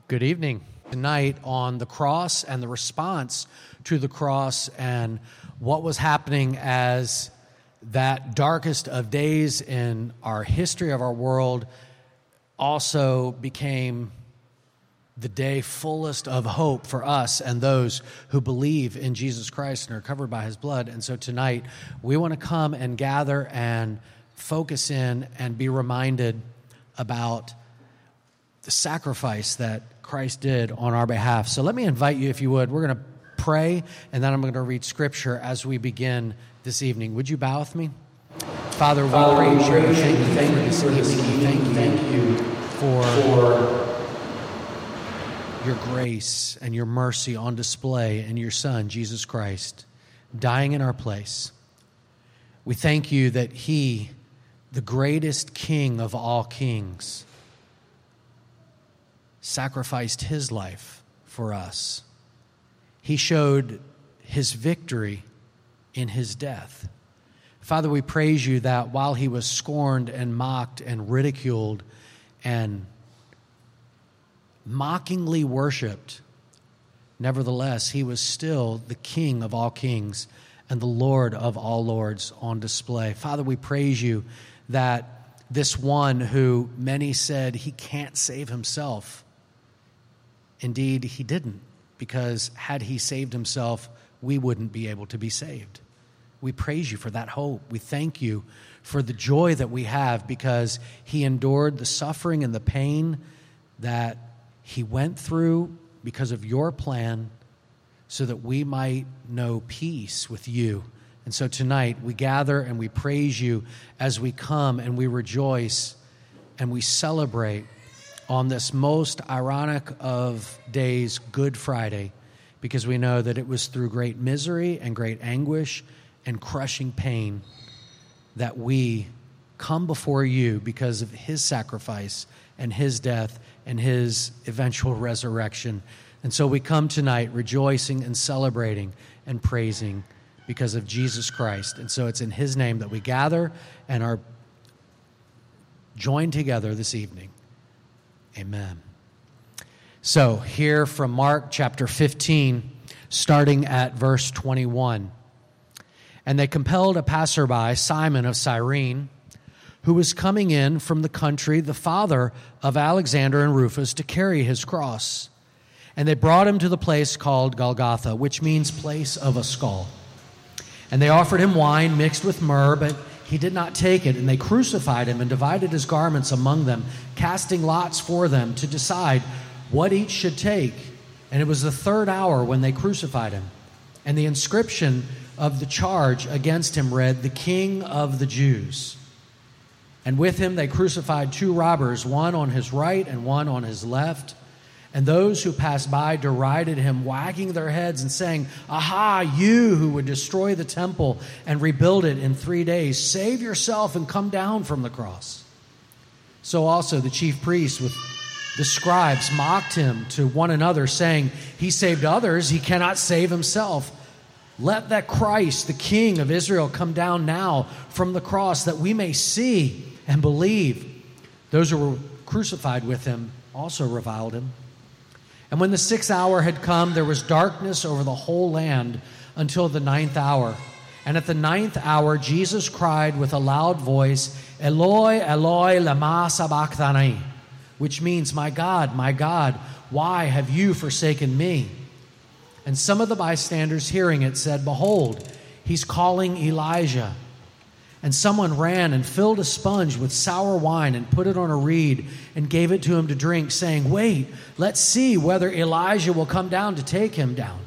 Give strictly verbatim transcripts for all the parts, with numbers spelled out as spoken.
Good evening. Tonight on the cross and the response to the cross and what was happening as that darkest of days in our history of our world also became the day fullest of hope for us and those who believe in Jesus Christ and are covered by his blood. And so tonight we want to come and gather and focus in and be reminded about the sacrifice that Christ did on our behalf. So let me invite you, if you would, we're going to pray, and then I'm going to read Scripture as we begin this evening. Would you bow with me? Father, we praise you. Thank you, thank you this evening. Thank you, thank you for, for your grace and your mercy on display in your Son, Jesus Christ, dying in our place. We thank you that he, the greatest King of all kings, sacrificed his life for us. He showed his victory in his death. Father, we praise you that while he was scorned and mocked and ridiculed and mockingly worshiped, nevertheless, he was still the King of all kings and the Lord of all lords on display. Father, we praise you that this one who many said he can't save himself, indeed, he didn't, because had he saved himself, we wouldn't be able to be saved. We praise you for that hope. We thank you for the joy that we have because he endured the suffering and the pain that he went through because of your plan so that we might know peace with you. And so tonight we gather and we praise you as we come and we rejoice and we celebrate on this most ironic of days, Good Friday, because we know that it was through great misery and great anguish and crushing pain that we come before you because of his sacrifice and his death and his eventual resurrection. And so we come tonight rejoicing and celebrating and praising because of Jesus Christ. And so it's in his name that we gather and are joined together this evening. Amen. So here from Mark chapter fifteen, starting at verse twenty-one. And they compelled a passerby, Simon of Cyrene, who was coming in from the country, the father of Alexander and Rufus, to carry his cross. And they brought him to the place called Golgotha, which means place of a skull. And they offered him wine mixed with myrrh, but he did not take it, and they crucified him and divided his garments among them, casting lots for them to decide what each should take. And it was the third hour when they crucified him. And the inscription of the charge against him read, "The King of the Jews." And with him they crucified two robbers, one on his right and one on his left. And those who passed by derided him, wagging their heads and saying, "Aha, you who would destroy the temple and rebuild it in three days, save yourself and come down from the cross." So also the chief priests with the scribes mocked him to one another, saying, "He saved others, he cannot save himself. Let that Christ, the King of Israel, come down now from the cross, that we may see and believe." Those who were crucified with him also reviled him. And when the sixth hour had come, there was darkness over the whole land until the ninth hour. And at the ninth hour, Jesus cried with a loud voice, "Eloi, Eloi, lama sabachthani," which means, "My God, my God, why have you forsaken me?" And some of the bystanders hearing it said, "Behold, he's calling Elijah." And someone ran and filled a sponge with sour wine and put it on a reed and gave it to him to drink, saying, "Wait, let's see whether Elijah will come down to take him down."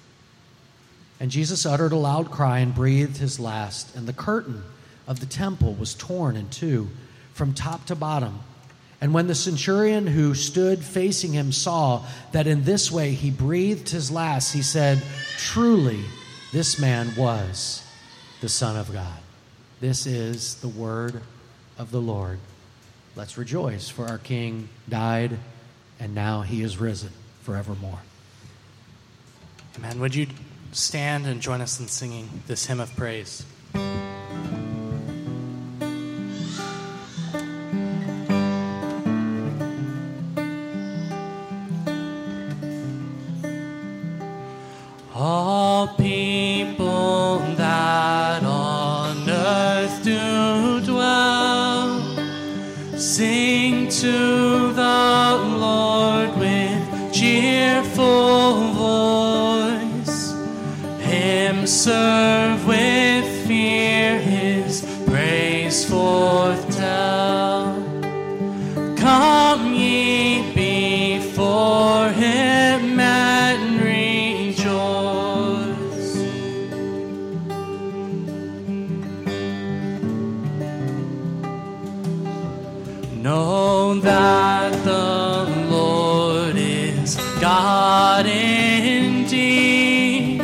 And Jesus uttered a loud cry and breathed his last. And the curtain of the temple was torn in two from top to bottom. And when the centurion who stood facing him saw that in this way he breathed his last, he said, "Truly, this man was the Son of God." This is the word of the Lord. Let's rejoice, for our King died, and now he is risen forevermore. Amen. Would you stand and join us in singing this hymn of praise? All people that on earth do dwell, sing to the Lord with cheerful voice. Him serve with fear, his praise forth tell. Come ye before him and rejoice. Know that the Lord is God indeed.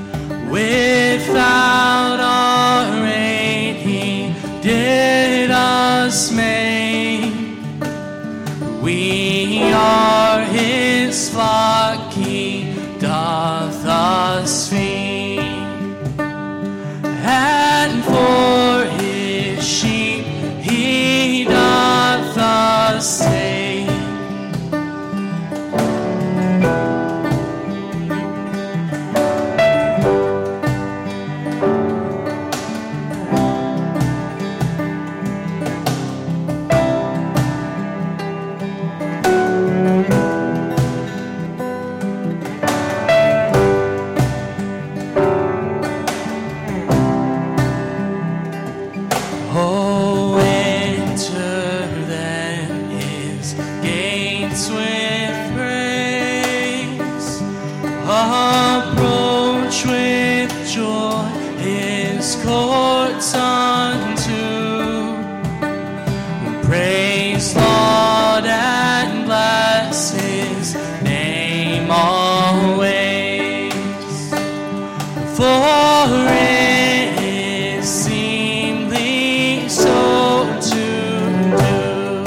Without our aid he did us make. We are his flock, he doth us feed. And for his sheep he doth us take. Oh, enter then his gates with praise. Approach with joy his courts unto. Praise Lord and bless his name always. For it is seemly so to do,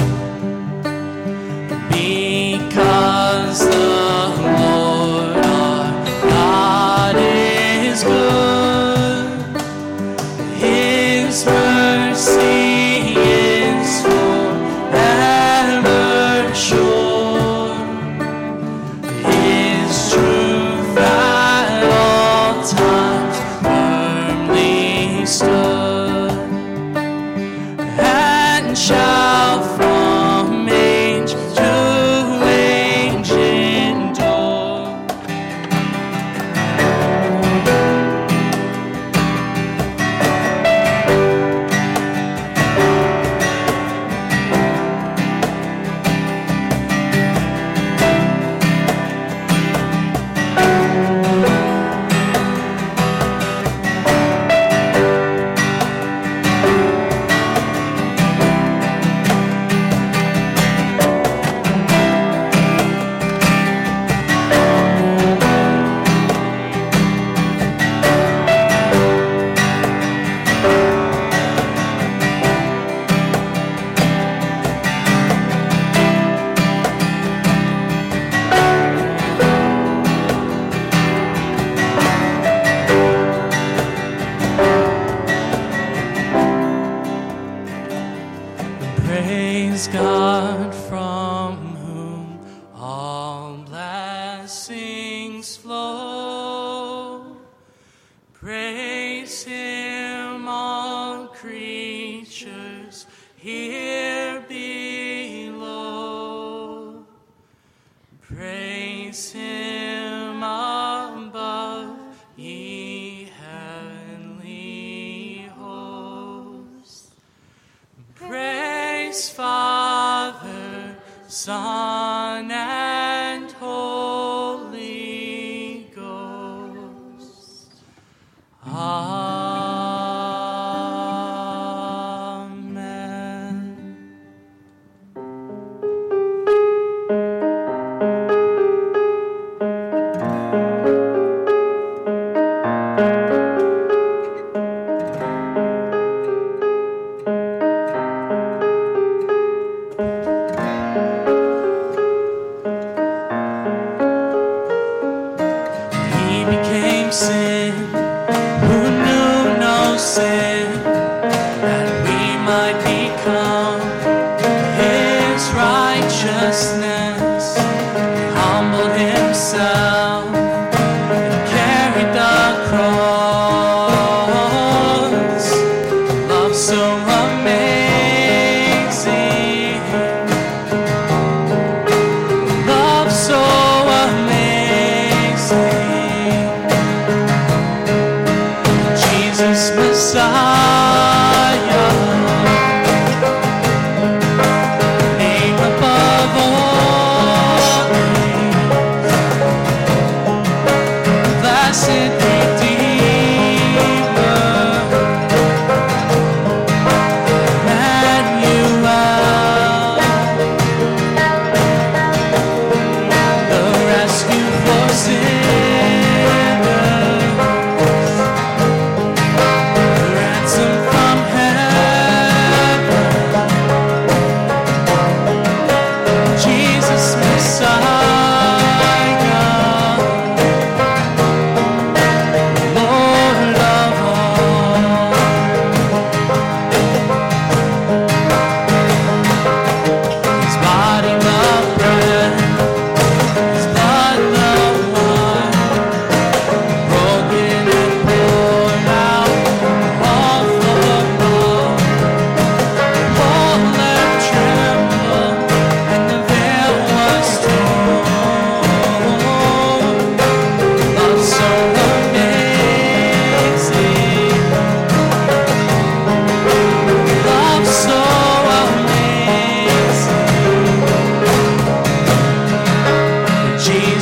because the Lord our God is good. His mercy is forever sure. His truth at all times firmly stood, and shall from age to age endure. Praise God, from whom all blessings flow. Praise him, all creatures here below. Praise him above, ye heavenly hosts. Praise Father, Son, and Holy Ghost. Amen. He became sin, who knew no sin, that we might become his righteousness. He humbled himself and carried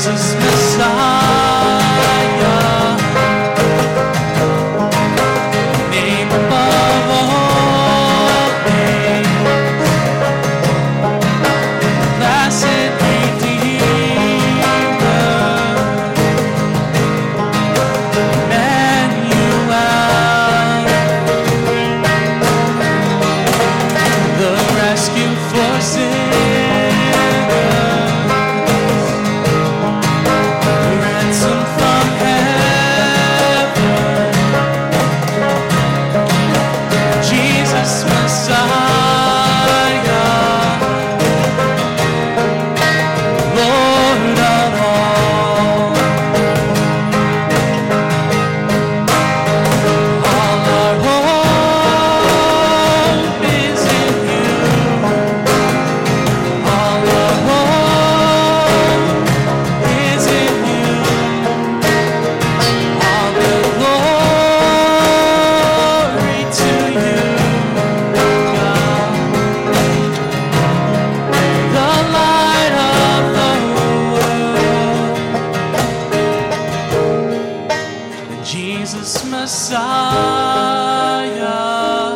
Jesus Messiah. Name above all names. Blessed Redeemer. Emmanuel. The rescue for sinners. Ransom from heaven. Jesus Messiah. Lord of all. All our hope is in you. All our hope is in you. All the glory to you, God. The light of the world. Jesus Messiah.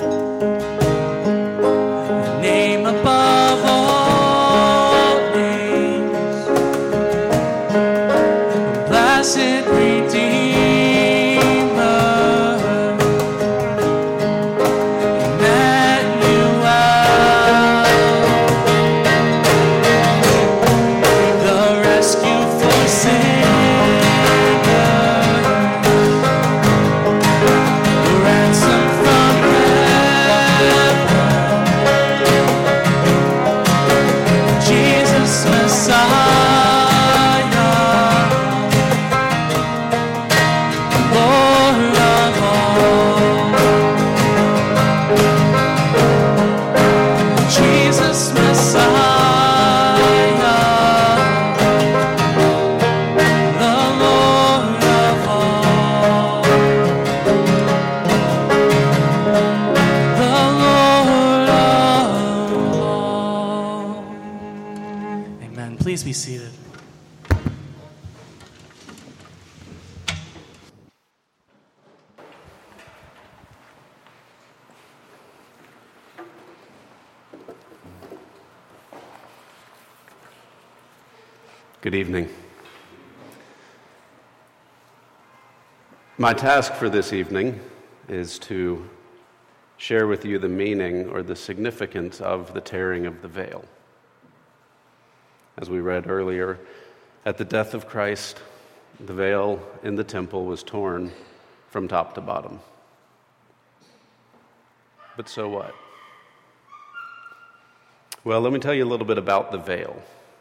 The name above all names. Blessed Redeemer. Emmanuel. The rescue for sinners. The ransom from heaven. Jesus Messiah. Lord of all. Jesus Messiah. The Lord of all. The Lord of all. Amen. Please be seated. Good evening. My task for this evening is to share with you the meaning or the significance of the tearing of the veil. As we read earlier, at the death of Christ, the veil in the temple was torn from top to bottom. But so what? Well, let me tell you a little bit about the veil.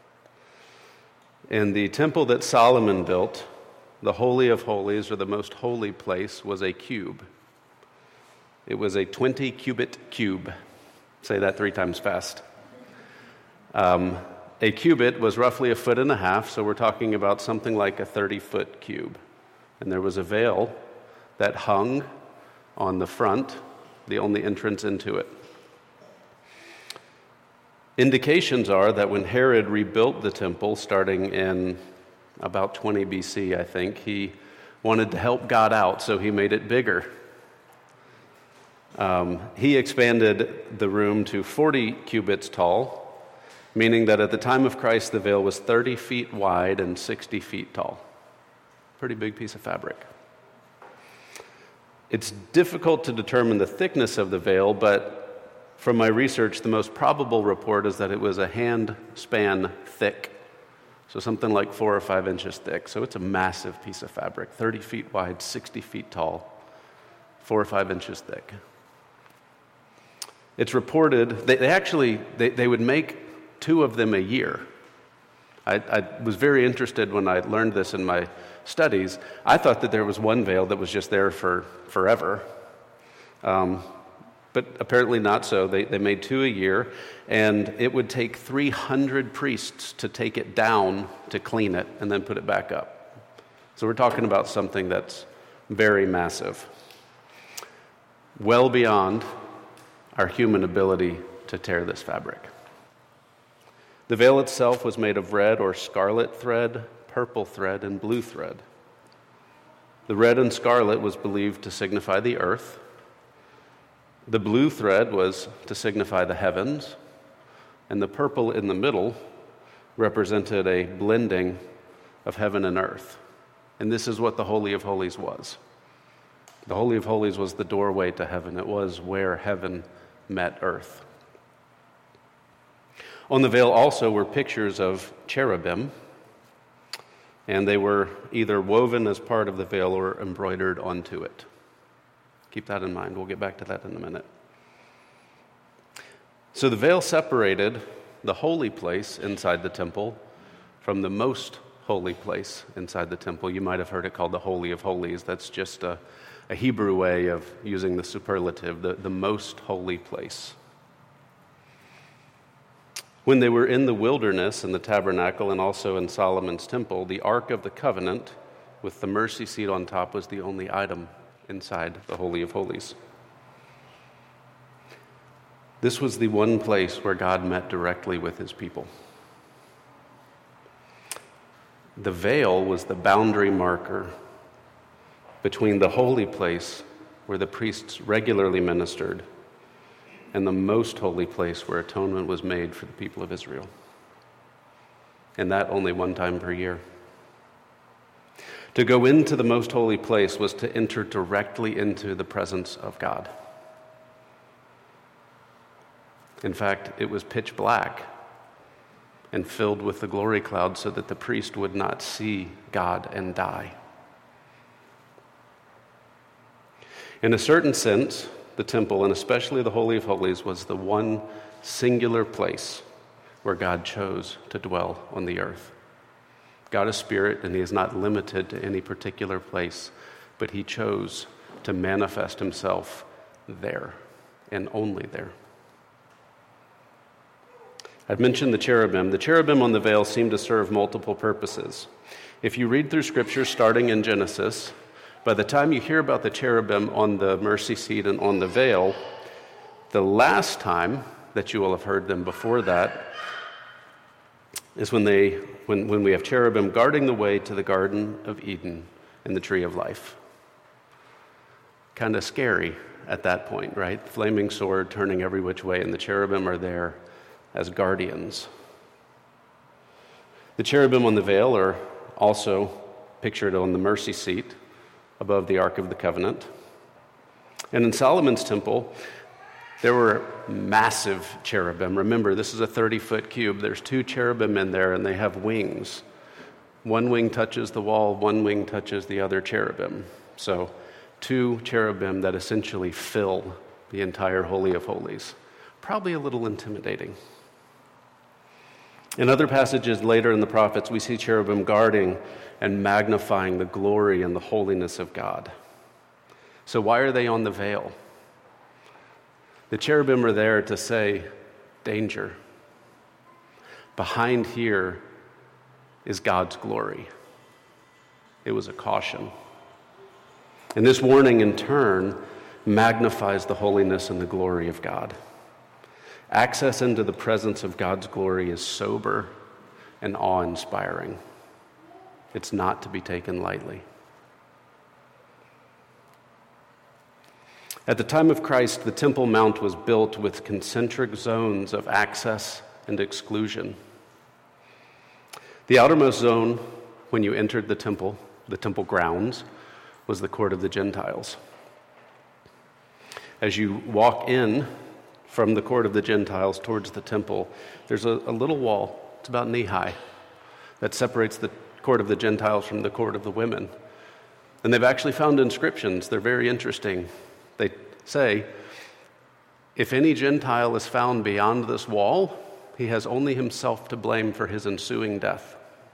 In the temple that Solomon built, the Holy of Holies, or the most holy place, was a cube. It was a twenty-cubit cube. Say that three times fast. Um, a cubit was roughly a foot and a half, so we're talking about something like a thirty-foot cube. And there was a veil that hung on the front, the only entrance into it. Indications are that when Herod rebuilt the temple, starting in about twenty B C, I think, he wanted to help God out, so he made it bigger. Um, he expanded the room to forty cubits tall, meaning that at the time of Christ, the veil was thirty feet wide and sixty feet tall. Pretty big piece of fabric. It's difficult to determine the thickness of the veil, but from my research, the most probable report is that it was a hand span thick, so something like four or five inches thick. So it's a massive piece of fabric, thirty feet wide, sixty feet tall, four or five inches thick. It's reported, they, they actually, they, they would make two of them a year. I, I was very interested when I learned this in my studies. I thought that there was one veil that was just there for forever. Um, But apparently not so. They, they made two a year, and it would take three hundred priests to take it down to clean it and then put it back up. So we're talking about something that's very massive, well beyond our human ability to tear this fabric. The veil itself was made of red or scarlet thread, purple thread, and blue thread. The red and scarlet was believed to signify the earth. The blue thread was to signify the heavens, and the purple in the middle represented a blending of heaven and earth. And this is what the Holy of Holies was. The Holy of Holies was the doorway to heaven. It was where heaven met earth. On the veil also were pictures of cherubim, and they were either woven as part of the veil or embroidered onto it. Keep that in mind. We'll get back to that in a minute. So the veil separated the holy place inside the temple from the most holy place inside the temple. You might have heard it called the Holy of Holies. That's just a, a Hebrew way of using the superlative, the, the most holy place. When they were in the wilderness in the tabernacle and also in Solomon's temple, the Ark of the Covenant with the mercy seat on top was the only item inside the Holy of Holies. This was the one place where God met directly with his people. The veil was the boundary marker between the holy place where the priests regularly ministered and the most holy place where atonement was made for the people of Israel. And that only one time per year. To go into the most holy place was to enter directly into the presence of God. In fact, it was pitch black and filled with the glory cloud so that the priest would not see God and die. In a certain sense, the temple, and especially the Holy of Holies, was the one singular place where God chose to dwell on the earth. God is spirit, and he is not limited to any particular place, but he chose to manifest himself there, and only there. I've mentioned the cherubim. The cherubim on the veil seem to serve multiple purposes. If you read through Scripture starting in Genesis, by the time you hear about the cherubim on the mercy seat and on the veil, the last time that you will have heard them before that is when they when, when we have cherubim guarding the way to the Garden of Eden and the tree of life. Kind of scary at that point, right? Flaming sword turning every which way, and the cherubim are there as guardians. The cherubim on the veil are also pictured on the mercy seat above the Ark of the Covenant. And in Solomon's temple, there were massive cherubim. Remember, this is a thirty-foot cube. There's two cherubim in there, and they have wings. One wing touches the wall, one wing touches the other cherubim. So two cherubim that essentially fill the entire Holy of Holies. Probably a little intimidating. In other passages later in the prophets, we see cherubim guarding and magnifying the glory and the holiness of God. So why are they on the veil? The cherubim are there to say, danger. Behind here is God's glory. It was a caution. And this warning, in turn, magnifies the holiness and the glory of God. Access into the presence of God's glory is sober and awe-inspiring. It's not to be taken lightly. At the time of Christ, the Temple Mount was built with concentric zones of access and exclusion. The outermost zone, when you entered the temple, the temple grounds, was the court of the Gentiles. As you walk in from the court of the Gentiles towards the temple, there's a, a little wall, it's about knee-high, that separates the court of the Gentiles from the court of the women. And they've actually found inscriptions. They're very interesting. They say, if any Gentile is found beyond this wall, he has only himself to blame for his ensuing death.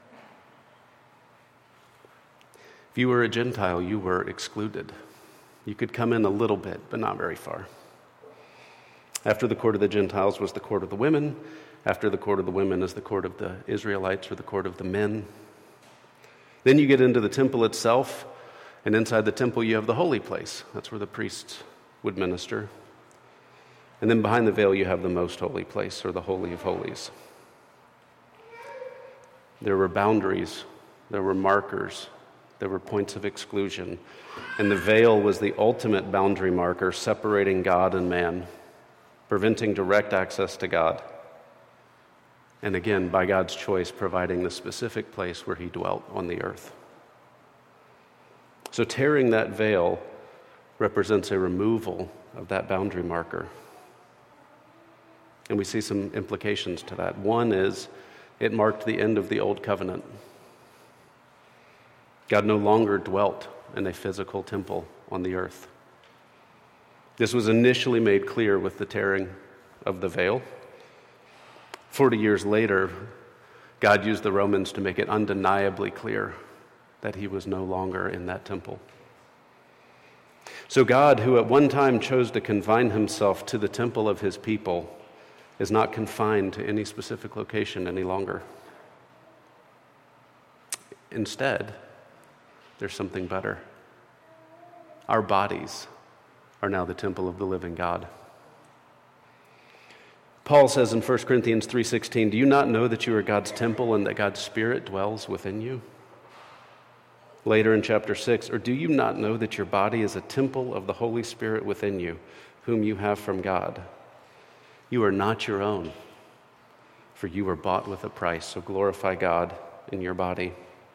If you were a Gentile, you were excluded. You could come in a little bit, but not very far. After the court of the Gentiles was the court of the women. After the court of the women is the court of the Israelites, or the court of the men. Then you get into the temple itself, and inside the temple you have the holy place. That's where the priests would minister. And then behind the veil you have the most holy place, or the Holy of Holies. There were boundaries, there were markers, there were points of exclusion. And the veil was the ultimate boundary marker separating God and man, preventing direct access to God. And again, by God's choice, providing the specific place where he dwelt on the earth. So tearing that veil represents a removal of that boundary marker. And we see some implications to that. One is it marked the end of the old covenant. God no longer dwelt in a physical temple on the earth. This was initially made clear with the tearing of the veil. Forty years later, God used the Romans to make it undeniably clear that he was no longer in that temple. So God, who at one time chose to confine himself to the temple of his people, is not confined to any specific location any longer. Instead, there's something better. Our bodies are now the temple of the living God. Paul says in First Corinthians three sixteen, "Do you not know that you are God's temple and that God's Spirit dwells within you?" Later in chapter six, "Or do you not know that your body is a temple of the Holy Spirit within you, whom you have from God? You are not your own, for you were bought with a price, so glorify God in your body."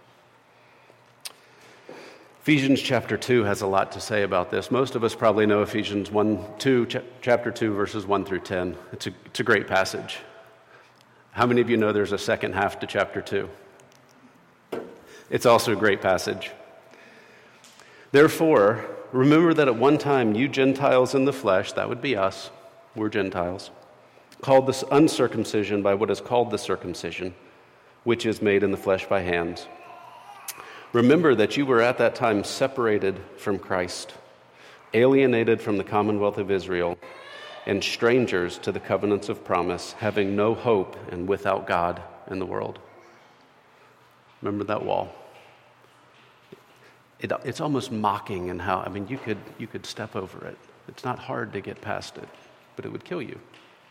Ephesians chapter two has a lot to say about this. Most of us probably know Ephesians one, two, ch- chapter two, verses one through ten. It's a, it's a great passage. How many of you know there's a second half to chapter two? It's also a great passage. "Therefore, remember that at one time you Gentiles in the flesh," that would be us, we're Gentiles, "called this uncircumcision by what is called the circumcision, which is made in the flesh by hands. Remember that you were at that time separated from Christ, alienated from the commonwealth of Israel, and strangers to the covenants of promise, having no hope and without God in the world." Remember that wall? It, it's almost mocking in how, I mean, you could, you could step over it. It's not hard to get past it, but it would kill you.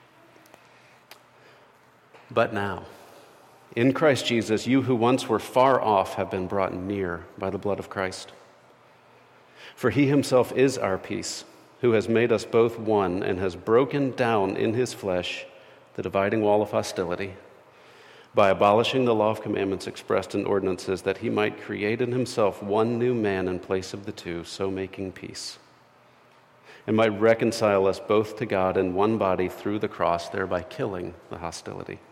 "But now, in Christ Jesus, you who once were far off have been brought near by the blood of Christ. For he himself is our peace, who has made us both one and has broken down in his flesh the dividing wall of hostility, by abolishing the law of commandments expressed in ordinances, that he might create in himself one new man in place of the two, so making peace, and might reconcile us both to God in one body through the cross, thereby killing the hostility."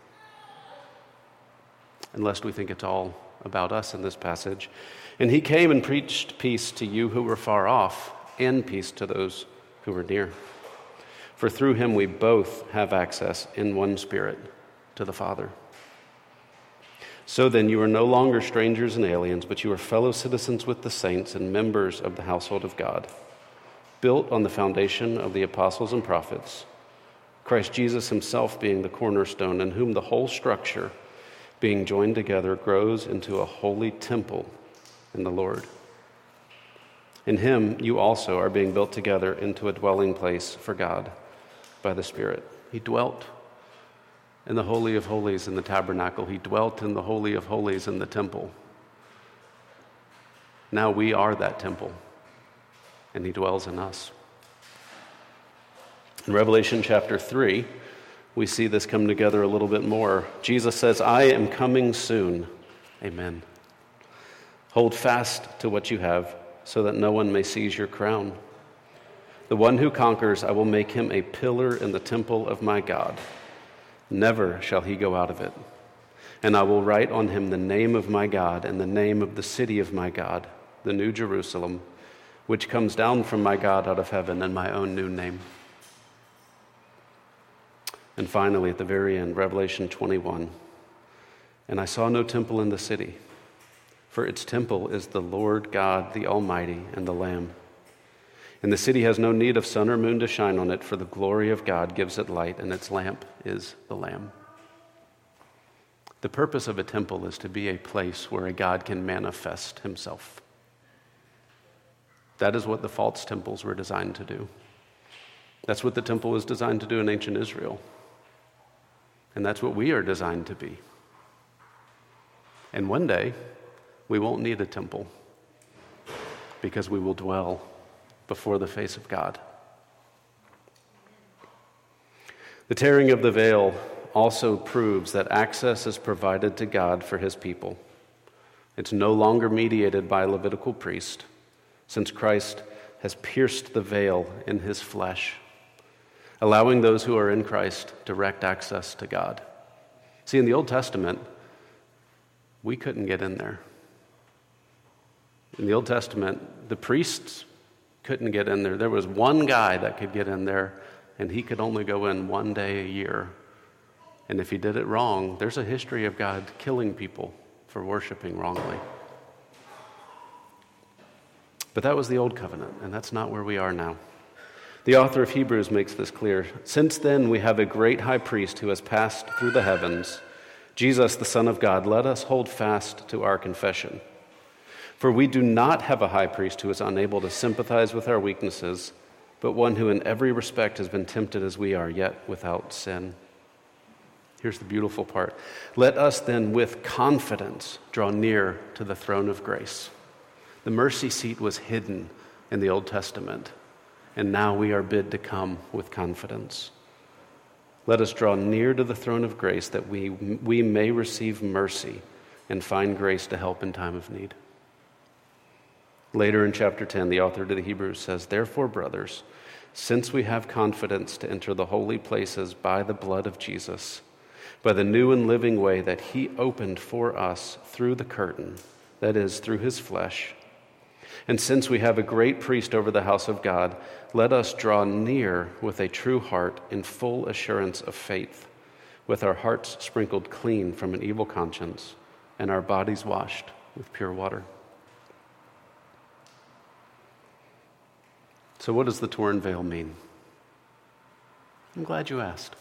And lest we think it's all about us in this passage, "And he came and preached peace to you who were far off, and peace to those who were near. For through him we both have access in one Spirit to the Father. So then you are no longer strangers and aliens, but you are fellow citizens with the saints and members of the household of God, built on the foundation of the apostles and prophets, Christ Jesus himself being the cornerstone, in whom the whole structure, being joined together, grows into a holy temple in the Lord. In him you also are being built together into a dwelling place for God by the Spirit." He dwelt in the Holy of Holies in the tabernacle. He dwelt in the Holy of Holies in the temple. Now we are that temple, and he dwells in us. In Revelation chapter three, we see this come together a little bit more. Jesus says, "I am coming soon." Amen. "Hold fast to what you have, so that no one may seize your crown. The one who conquers, I will make him a pillar in the temple of my God. Never shall he go out of it. And I will write on him the name of my God and the name of the city of my God, the New Jerusalem, which comes down from my God out of heaven, and my own new name." And finally, at the very end, Revelation twenty-one, "And I saw no temple in the city, for its temple is the Lord God, the Almighty, and the Lamb. And the city has no need of sun or moon to shine on it, for the glory of God gives it light, and its lamp is the Lamb." The purpose of a temple is to be a place where a God can manifest himself. That is what the false temples were designed to do. That's what the temple was designed to do in ancient Israel. And that's what we are designed to be. And one day, we won't need a temple because we will dwell before the face of God. The tearing of the veil also proves that access is provided to God for his people. It's no longer mediated by a Levitical priest, since Christ has pierced the veil in his flesh, allowing those who are in Christ direct access to God. See, in the Old Testament, we couldn't get in there. In the Old Testament, the priests couldn't get in there. There was one guy that could get in there, and he could only go in one day a year. And if he did it wrong, there's a history of God killing people for worshiping wrongly. But that was the Old Covenant, and that's not where we are now. The author of Hebrews makes this clear. Since then, we have a great high priest who has passed through the heavens, Jesus, the Son of God. Let us hold fast to our confession. For we do not have a high priest who is unable to sympathize with our weaknesses, but one who in every respect has been tempted as we are, yet without sin. Here's the beautiful part. Let us then with confidence draw near to the throne of grace. The mercy seat was hidden in the Old Testament, and now we are bid to come with confidence. Let us draw near to the throne of grace that we, we may receive mercy and find grace to help in time of need. Later in chapter ten, the author to the Hebrews says, Therefore, brothers, since we have confidence to enter the holy places by the blood of Jesus, by the new and living way that he opened for us through the curtain, that is, through his flesh, and since we have a great priest over the house of God, let us draw near with a true heart in full assurance of faith, with our hearts sprinkled clean from an evil conscience and our bodies washed with pure water. So what does the torn veil mean? I'm glad you asked.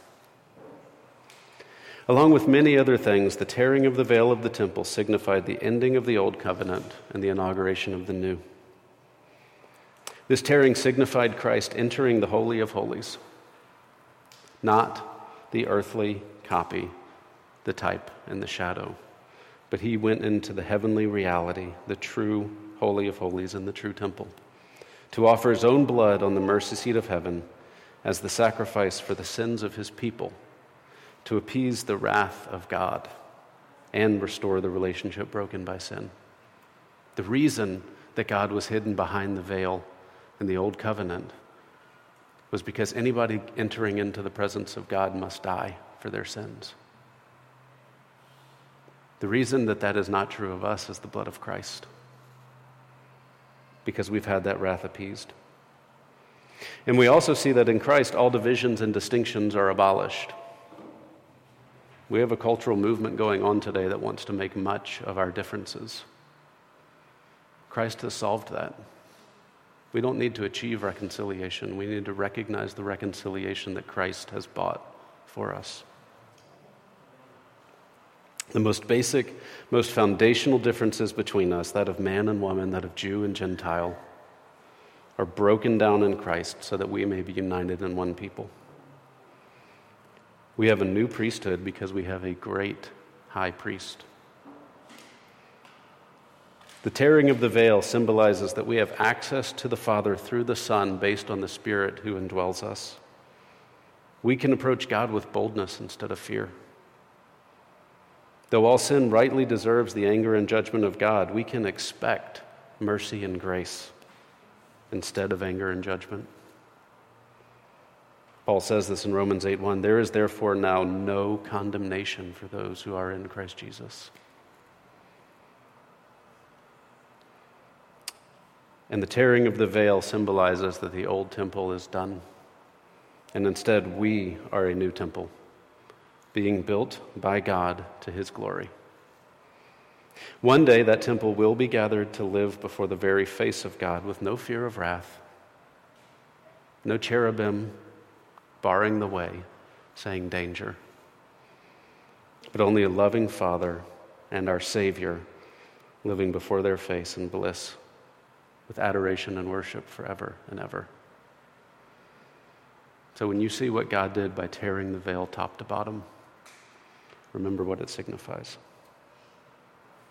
Along with many other things, the tearing of the veil of the temple signified the ending of the old covenant and the inauguration of the new. This tearing signified Christ entering the Holy of Holies, not the earthly copy, the type and the shadow, but he went into the heavenly reality, the true Holy of Holies and the true temple, to offer his own blood on the mercy seat of heaven as the sacrifice for the sins of his people, to appease the wrath of God and restore the relationship broken by sin. The reason that God was hidden behind the veil in the old covenant was because anybody entering into the presence of God must die for their sins. The reason that that is not true of us is the blood of Christ, because we've had that wrath appeased. And we also see that in Christ, all divisions and distinctions are abolished. We have a cultural movement going on today that wants to make much of our differences. Christ has solved that. We don't need to achieve reconciliation. We need to recognize the reconciliation that Christ has bought for us. The most basic, most foundational differences between us, that of man and woman, that of Jew and Gentile, are broken down in Christ so that we may be united in one people. We have a new priesthood because we have a great high priest. The tearing of the veil symbolizes that we have access to the Father through the Son based on the Spirit who indwells us. We can approach God with boldness instead of fear. Though all sin rightly deserves the anger and judgment of God, we can expect mercy and grace instead of anger and judgment. Paul says this in Romans eight one, There is therefore now no condemnation for those who are in Christ Jesus. And the tearing of the veil symbolizes that the old temple is done, and instead we are a new temple, being built by God to his glory. One day that temple will be gathered to live before the very face of God with no fear of wrath, no cherubim barring the way, saying danger, but only a loving Father and our Savior living before their face in bliss, with adoration and worship forever and ever. So when you see what God did by tearing the veil top to bottom, remember what it signifies.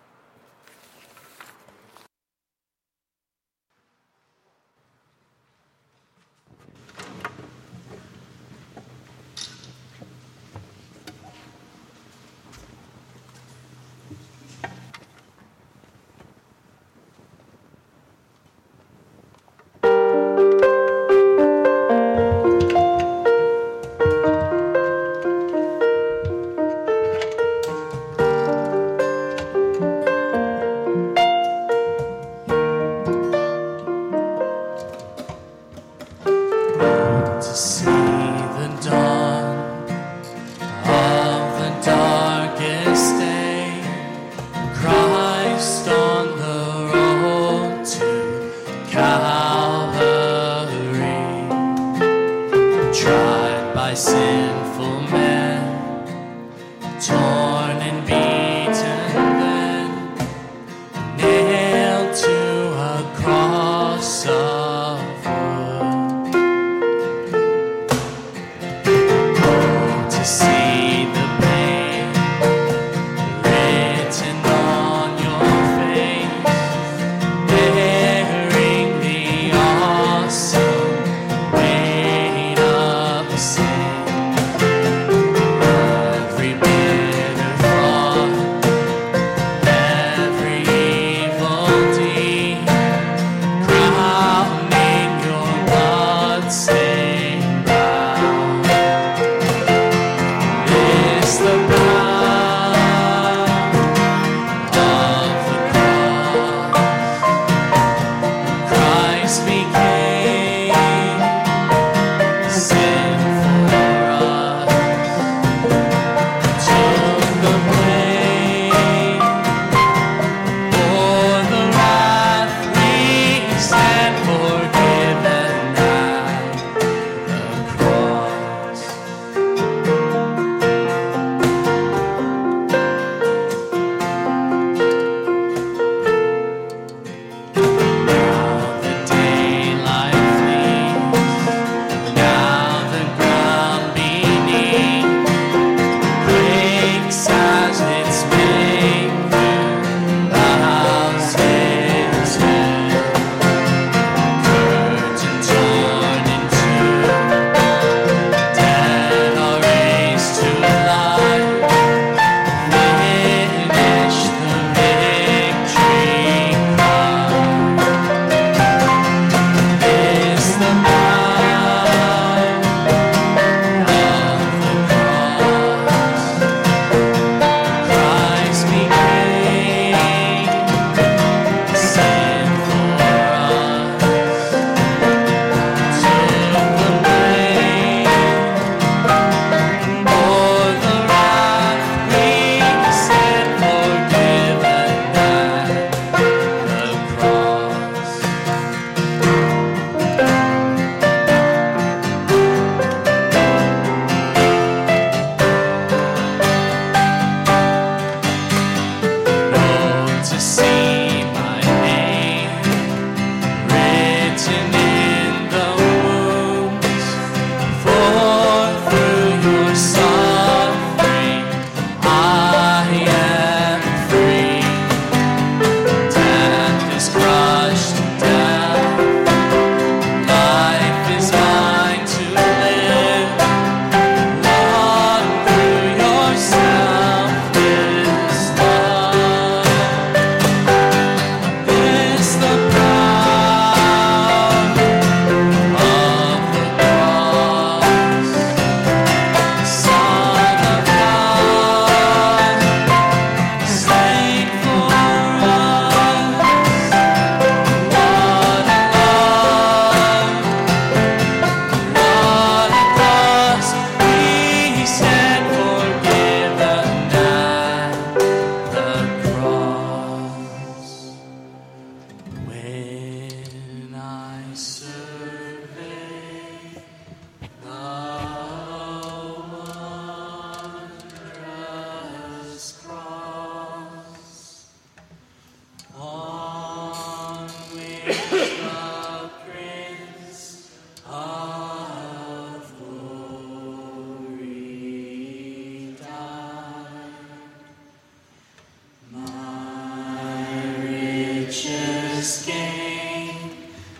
precious gain.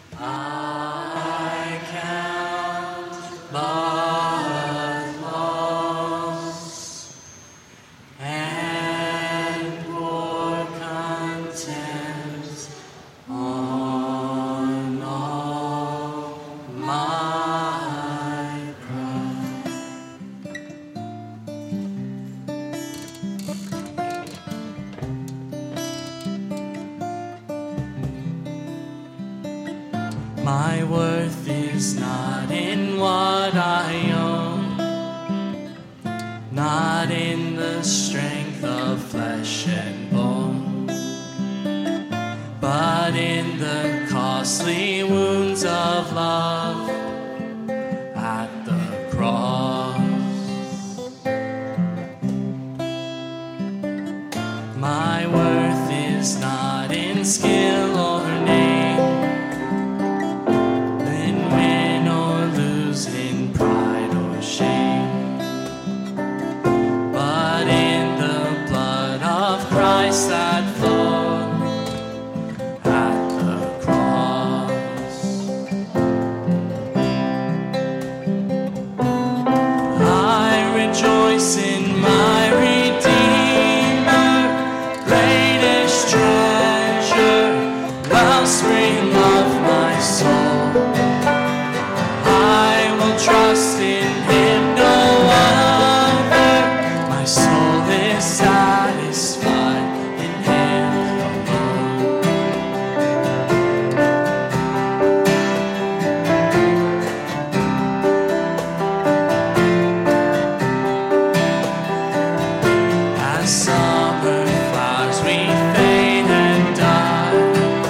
I count but loss, and pour contempt on all my pride. My worth is not in what I own, not in the strength of flesh and bone, but in the costly wounds of love at the cross. My worth is not in skill or name, in pride or shame, but in the blood of Christ that flowed at the cross. I rejoice in my Redeemer, greatest treasure, wellspring of my soul. Trust in him, no other. My soul is satisfied in him alone. As summer flowers we fade and die,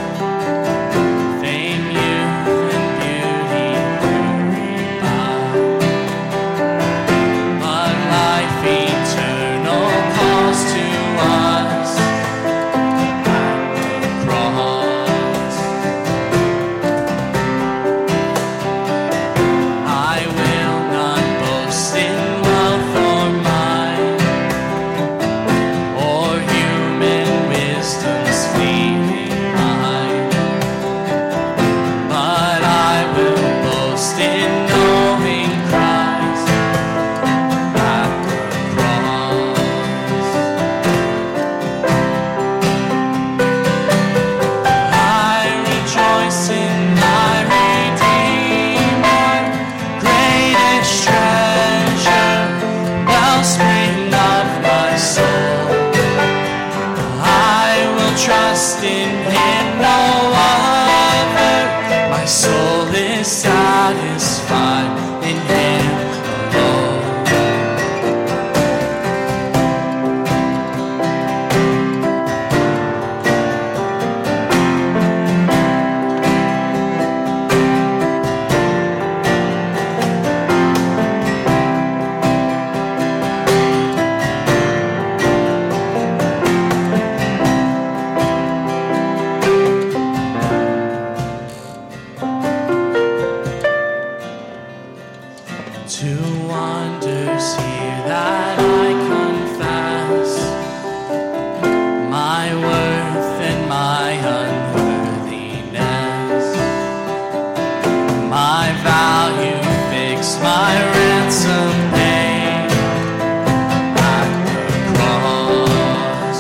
fame, youth, and beauty hurry by. But life eternal calls to us at the cross. I will not boast in wealth or might, or human wisdom's fleeting light, but I will boast in knowing Christ at the cross. I rejoice in my Redeemer, greatest treasure, wellspring of my soul. I will trust in him, no other. My soul is satisfied in him alone. Two wonders here that I confess, my worth and my unworthiness, my value fixed, my ransom paid at the cross.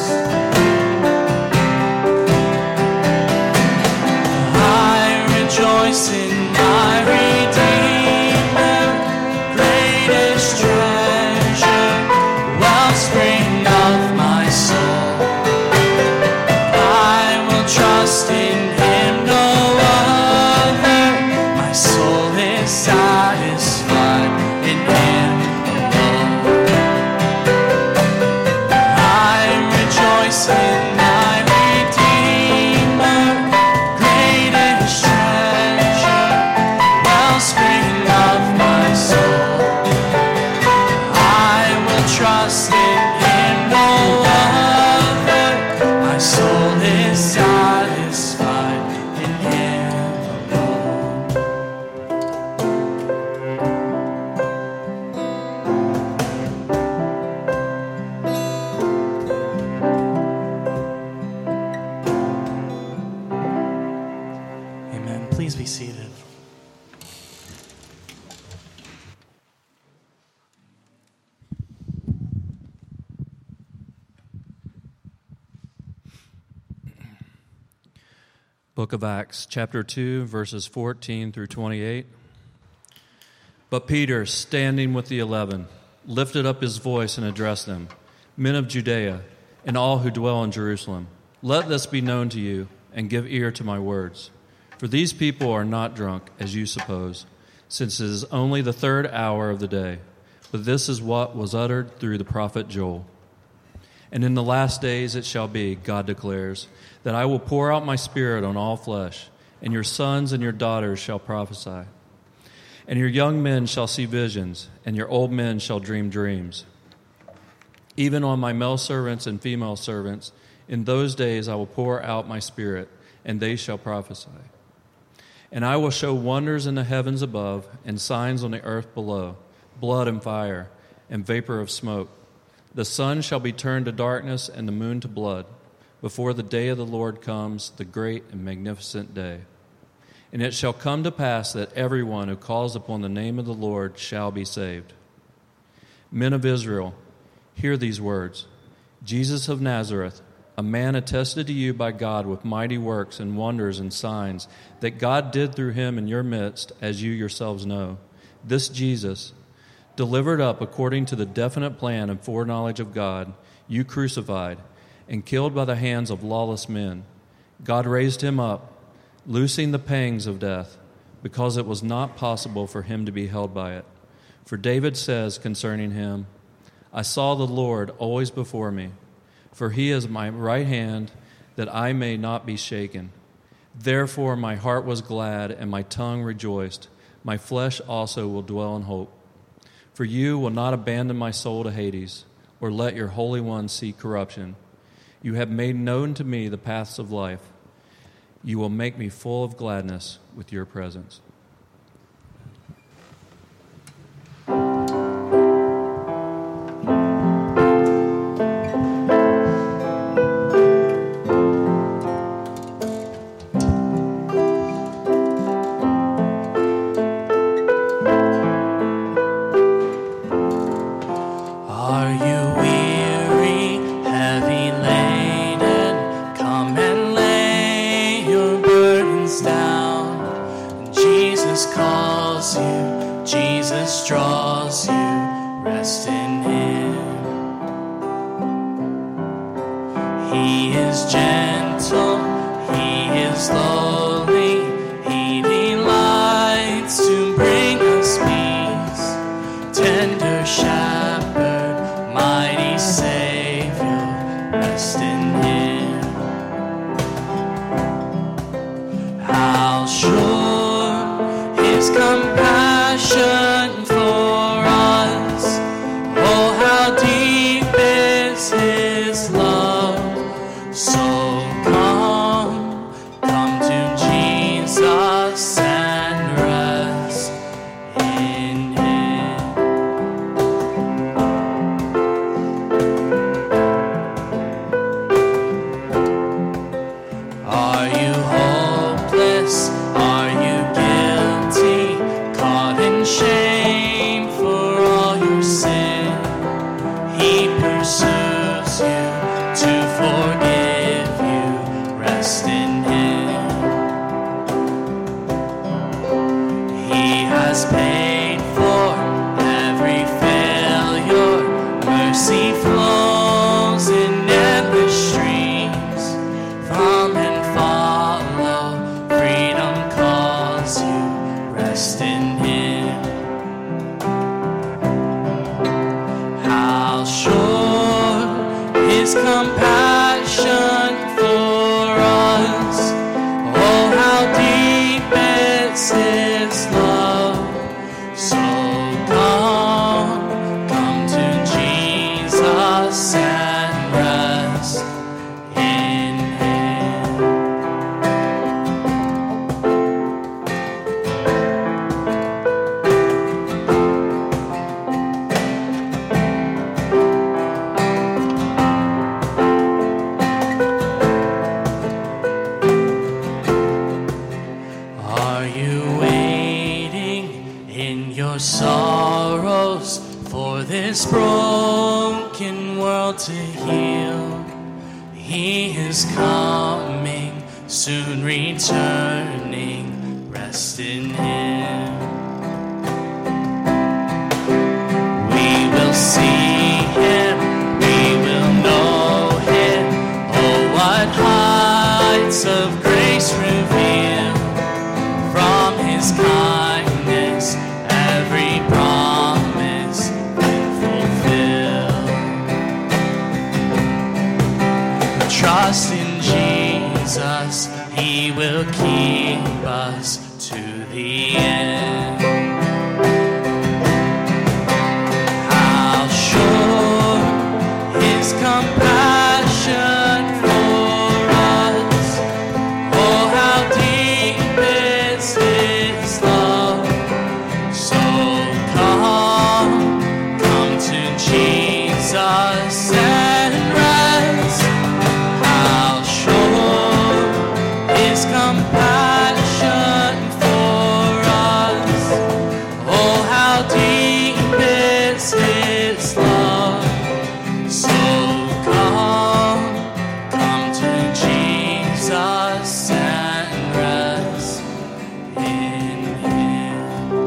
I rejoice in my Redeemer, greatest treasure, wellspring of my soul. I will trust in him, no other. My soul is satisfied in him alone. I rejoice in my Redeemer, greatest treasure, Please be seated. Book of Acts, chapter two, verses fourteen through twenty-eight. But Peter, standing with the eleven, lifted up his voice and addressed them, "Men of Judea, and all who dwell in Jerusalem, let this be known to you, and give ear to my words. For these people are not drunk, as you suppose, since it is only the third hour of the day. But this is what was uttered through the prophet Joel. And in the last days it shall be, God declares, that I will pour out my Spirit on all flesh, and your sons and your daughters shall prophesy. And your young men shall see visions, and your old men shall dream dreams. Even on my male servants and female servants, in those days I will pour out my Spirit, and they shall prophesy. And I will show wonders in the heavens above, and signs on the earth below, blood and fire, and vapor of smoke. The sun shall be turned to darkness, and the moon to blood, before the day of the Lord comes, the great and magnificent day. And it shall come to pass that everyone who calls upon the name of the Lord shall be saved. Men of Israel, hear these words. Jesus of Nazareth, a man attested to you by God with mighty works and wonders and signs that God did through him in your midst, as you yourselves know. This Jesus, delivered up according to the definite plan and foreknowledge of God, you crucified and killed by the hands of lawless men. God raised him up, loosing the pangs of death, because it was not possible for him to be held by it. For David says concerning him, I saw the Lord always before me, for he is my right hand, that I may not be shaken. Therefore my heart was glad, and my tongue rejoiced. My flesh also will dwell in hope. For you will not abandon my soul to Hades, or let your Holy One see corruption. You have made known to me the paths of life. You will make me full of gladness with your presence. Shame. this broken world to heal. He is coming, soon returning, rest in Him. We will see Him, we will know Him. Oh, what heights of grace reveal from His kindness, every promise will fulfill. Trust in Jesus, He will keep us to the end. How sure His compassion for us, oh how deep is His love. So come, come to Jesus and rest. How sure His compassion for us, oh how deep is His love. So come, come to Jesus and rest in Him.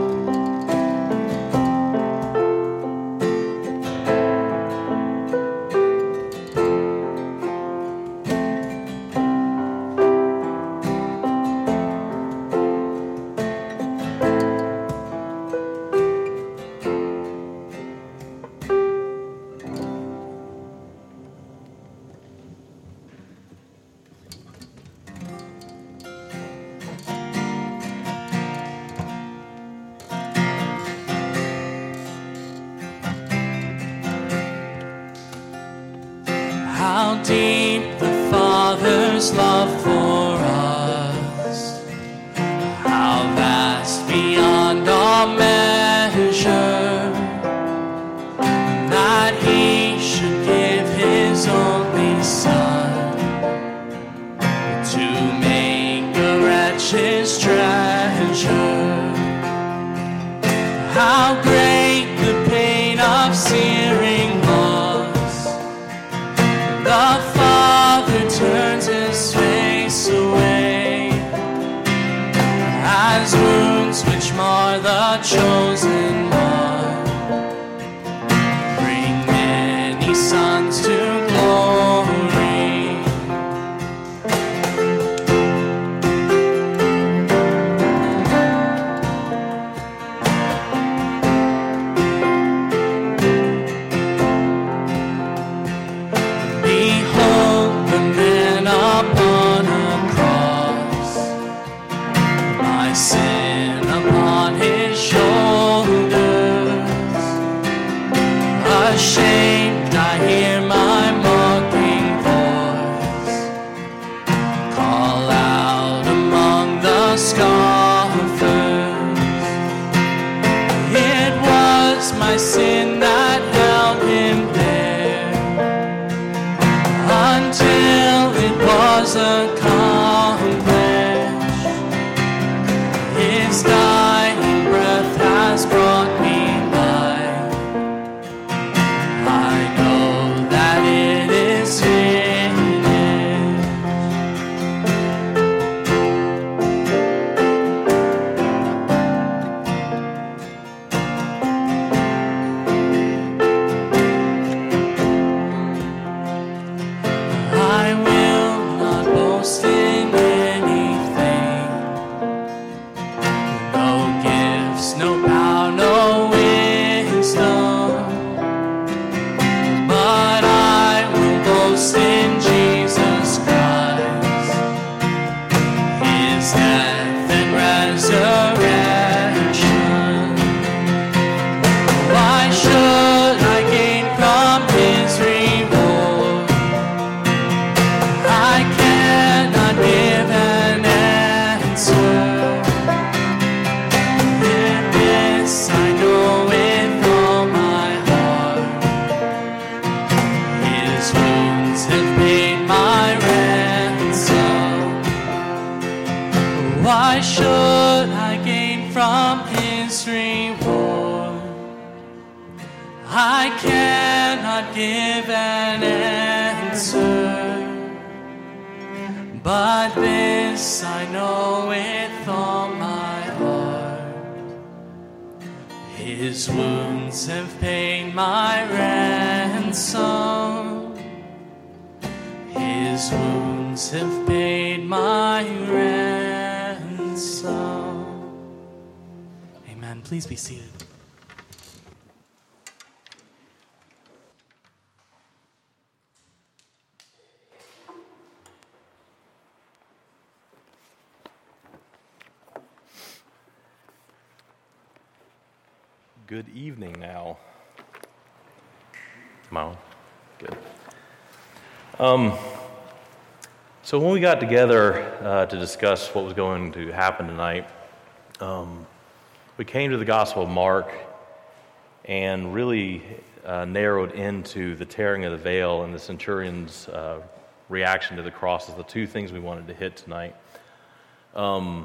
How deep the Father's love for us, how vast beyond all measure, that He should give His only Son to make a wretch His treasure. How great the pain of searing loss, the Father turns His face away, as wounds which mar the chosen one bring many sons to glory. Behold the man upon a cross, my sin upon His shoulders. Ashamed, I hear my mocking voice call out among the scoffers. It was my sin that held Him there until it was accomplished. His dying breath has brought me life. I know that it is finished. I will not boast in anything, no gifts, no power, no wisdom, but I will boast in Jesus Christ, His death and resurrection. Why should I gain from His reward? I cannot give an answer. In this I know with all my heart, His wounds have paid my ransom. Why should I gain from His reward? I cannot give an answer, but this I know with all my heart. His wounds have paid my ransom. His wounds have paid my ransom. Amen. Please be seated. Good evening now. Am I on? Good. Um, so when we got together uh, to discuss what was going to happen tonight, um, we came to the Gospel of Mark and really uh, narrowed into the tearing of the veil and the centurion's uh, reaction to the cross as the two things we wanted to hit tonight. Um,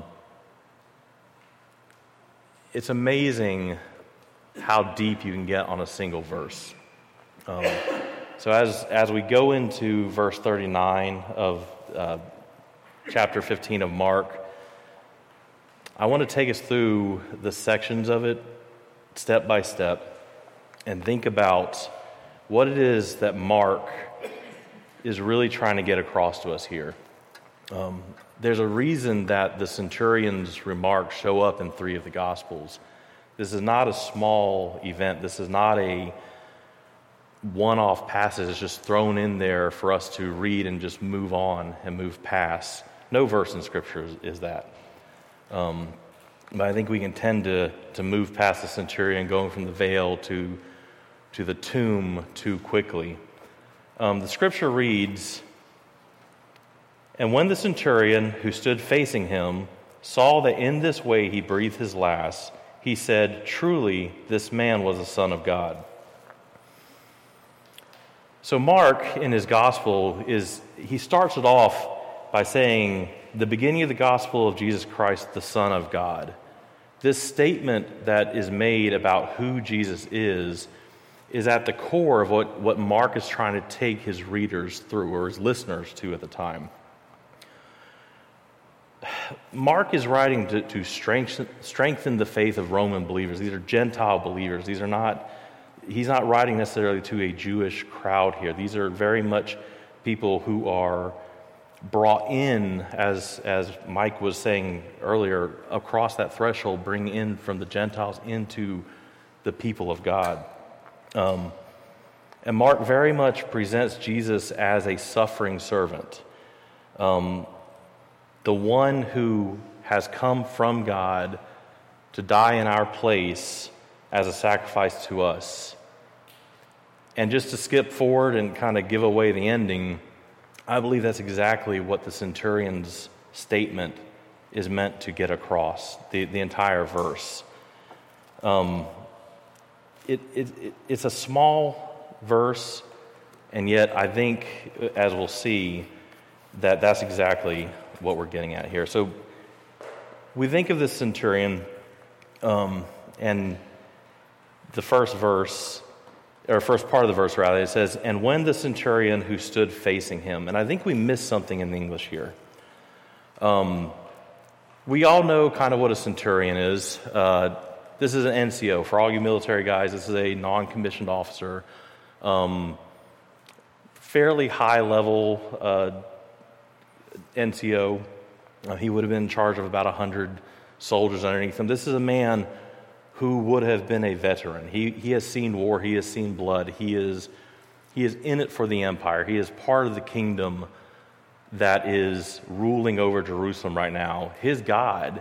it's amazing how deep you can get on a single verse. Um, so as as we go into verse thirty-nine of uh, chapter fifteen of Mark, I want to take us through the sections of it step by step and think about what it is that Mark is really trying to get across to us here. Um, there's a reason that the centurion's remarks show up in three of the Gospels. This is not a small event. This is not a one-off passage that's just thrown in there for us to read and just move on and move past. No verse in Scripture is, is that. Um, but I think we can tend to, to move past the centurion, going from the veil to, to the tomb too quickly. Um, the Scripture reads, "And when the centurion who stood facing him saw that in this way he breathed his last, he said, 'Truly, this man was a son of God.'" So Mark, in his gospel, is he starts it off by saying, the beginning of the gospel of Jesus Christ, the Son of God. This statement that is made about who Jesus is, is at the core of what, what Mark is trying to take his readers through, or his listeners to at the time. Mark is writing to, to strengthen, strengthen the faith of Roman believers. These are Gentile believers. These are not, he's not writing necessarily to a Jewish crowd here. These are very much people who are brought in, as, as Mike was saying earlier, across that threshold, bring in from the Gentiles into the people of God. Um, and Mark very much presents Jesus as a suffering servant. Um, The one who has come from God to die in our place as a sacrifice to us. And just to skip forward and kind of give away the ending, I believe that's exactly what the centurion's statement is meant to get across, the, the entire verse. Um, it, it, it, it's a small verse, and yet I think, as we'll see, that that's exactly what we're getting at here. So we think of the centurion, um, and the first verse, or first part of the verse rather, it says, "And when the centurion who stood facing him," and I think we missed something in the English here. Um, we all know kind of what a centurion is. Uh, this is an N C O. For all you military guys, this is a non-commissioned officer. Um, fairly high level uh, N C O. Uh, he would have been in charge of about one hundred soldiers underneath him. This is a man who would have been a veteran. He he has seen war. He has seen blood. He is he is in it for the empire. He is part of the kingdom that is ruling over Jerusalem right now. His God,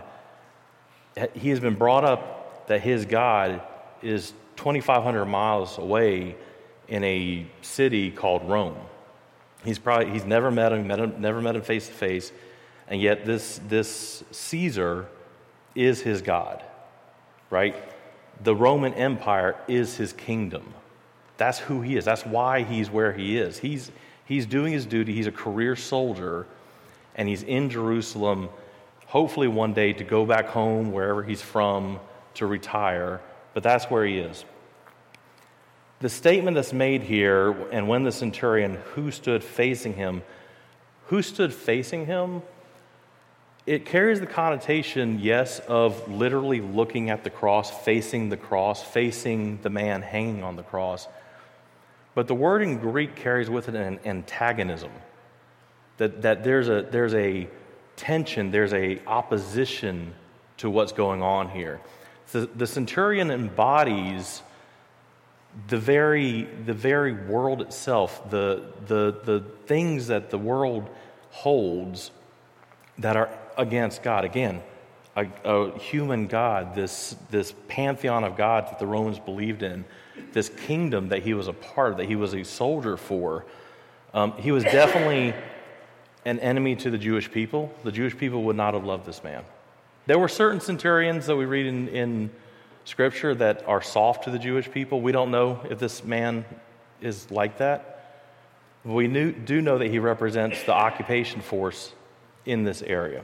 he has been brought up that his God is twenty-five hundred miles away in a city called Rome. He's probably he's never met him, met him never met him face to face, and yet this this Caesar is his God, right? The Roman Empire is his kingdom. That's who he is. That's why he's where he is. He's he's doing his duty. He's a career soldier, and he's in Jerusalem, hopefully one day to go back home wherever he's from to retire. But that's where he is. the statement that's made here, and when the centurion, who stood facing him, who stood facing him, it carries the connotation, yes, of literally looking at the cross, facing the cross, facing the man hanging on the cross. But the word in Greek carries with it an antagonism, that, that there's a there's a tension, there's a opposition to what's going on here. So the centurion embodies the very the very world itself, the the the things that the world holds that are against God. Again, a, a human God, this this pantheon of God that the Romans believed in, this kingdom that he was a part of, that he was a soldier for. Um, he was definitely an enemy to the Jewish people. The Jewish people would not have loved this man. There were certain centurions that we read in, in Scripture that are soft to the Jewish people. We don't know if this man is like that. We knew, do know that he represents the occupation force in this area.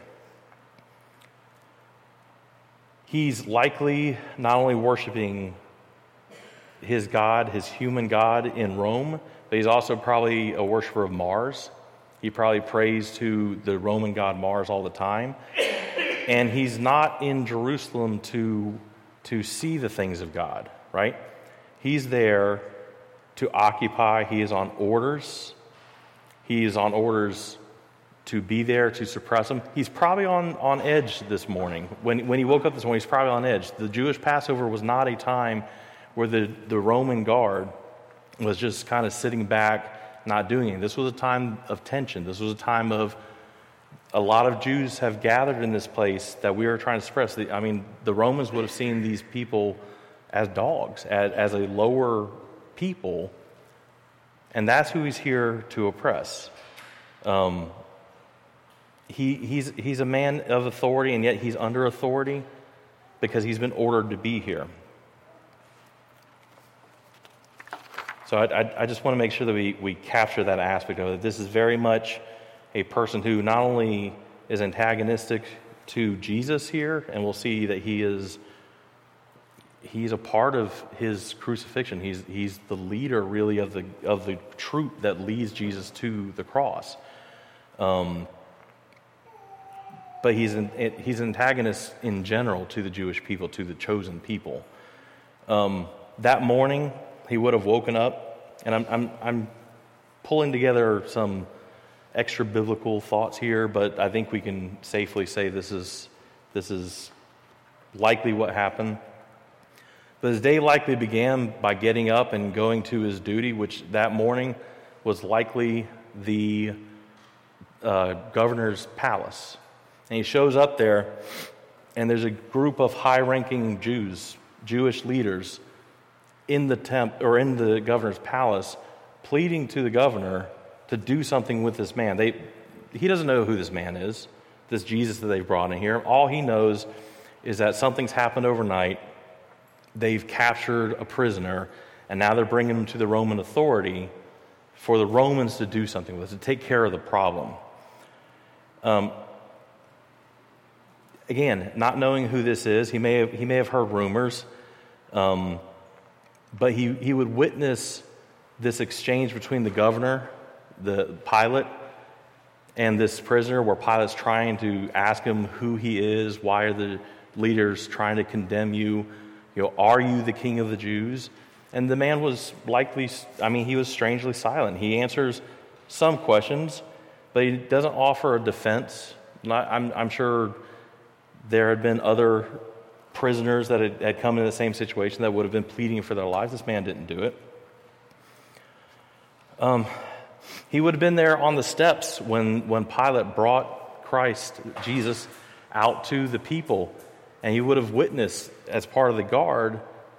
He's likely not only worshiping his God, his human God in Rome, but he's also probably a worshiper of Mars. He probably prays to the Roman god Mars all the time. And he's not in Jerusalem to, to see the things of God, right? He's there to occupy. He is on orders. He is on orders to be there to suppress them. He's probably on, on edge this morning. When, when he woke up this morning, he's probably on edge. The Jewish Passover was not a time where the, the Roman guard was just kind of sitting back, not doing anything. This was a time of tension. This was a time of a lot of Jews have gathered in this place that we are trying to suppress. I mean, the Romans would have seen these people as dogs, as, as a lower people, and that's who he's here to oppress. Um, he, he's, he's a man of authority, and yet he's under authority because he's been ordered to be here. So I, I, I just want to make sure that we, we capture that aspect of it. This is very much a person who not only is antagonistic to Jesus here, and we'll see that he is he's a part of his crucifixion. He's he's the leader really of the of the troop that leads Jesus to the cross. Um, but he's an he's an antagonist in general to the Jewish people, to the chosen people. Um, that morning, he would have woken up, and I'm I'm I'm pulling together some extra biblical thoughts here, but I think we can safely say this is this is likely what happened. But his day likely began by getting up and going to his duty, which that morning was likely the uh, governor's palace. And he shows up there, and there's a group of high-ranking Jews, Jewish leaders, in the temp or in the governor's palace, pleading to the governor to do something with this man. They, he doesn't know who this man is, this Jesus that they've brought in here. All he knows is that something's happened overnight. They've captured a prisoner, and now they're bringing him to the Roman authority for the Romans to do something with, to take care of the problem. Um, again, not knowing who this is, he may have, he may have heard rumors, um, but he, he would witness this exchange between the governor, the Pilate, and this prisoner, where Pilate's trying to ask him who he is, why are the leaders trying to condemn you, you know, are you the king of the Jews? And the man was likely, I mean, he was strangely silent. He answers some questions, but he doesn't offer a defense. Not, I'm, I'm sure there had been other prisoners that had, had come in the same situation that would have been pleading for their lives. This man didn't do it. Um, he would have been there on the steps when, when Pilate brought Christ, Jesus, out to the people, and he would have witnessed, as part of the guard,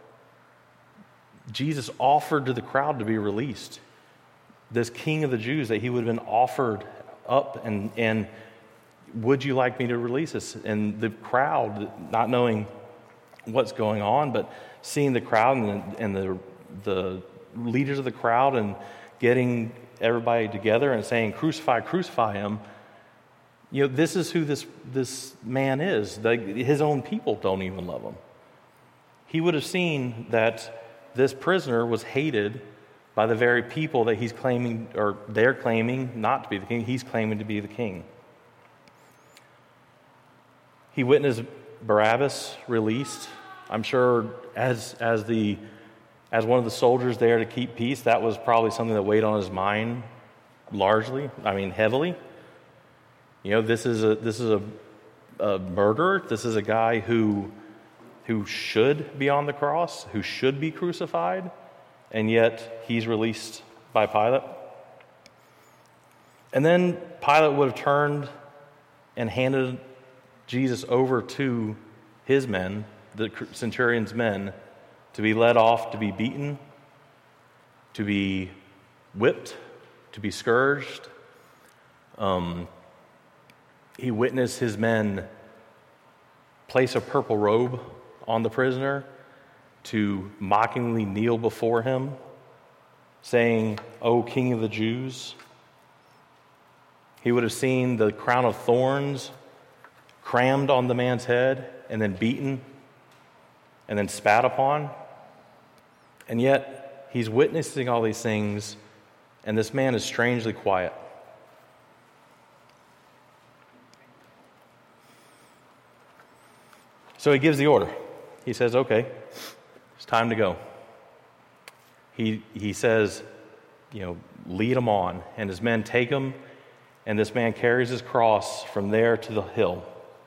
Jesus offered to the crowd to be released. This king of the Jews, that he would have been offered up, and, and would you like me to release this? And the crowd, not knowing what's going on, but seeing the crowd and the, and the, the leaders of the crowd and getting everybody together and saying, crucify, crucify him. You know, this is who this, this man is. The, his own people don't even love him. He would have seen that this prisoner was hated by the very people that he's claiming, or they're claiming not to be the king. He's claiming to be the king. He witnessed Barabbas released. I'm sure as as the as one of the soldiers there to keep peace, that was probably something that weighed on his mind largely. I mean, heavily. You know, this is a this is a, a murderer. This is a guy who who should be on the cross, who should be crucified, and yet he's released by Pilate. And then Pilate would have turned and handed Jesus over to his men, the centurion's men, to be led off, to be beaten, to be whipped, to be scourged. Um, he witnessed his men place a purple robe on the prisoner, to mockingly kneel before him, saying, "O King of the Jews." He would have seen the crown of thorns crammed on the man's head and then beaten and then spat upon. And yet he's witnessing all these things, and this man is strangely quiet. So he gives the order. He says, "Okay, it's time to go." He he says, you know, lead him on. And his men take him, and this man carries his cross from there to the hill.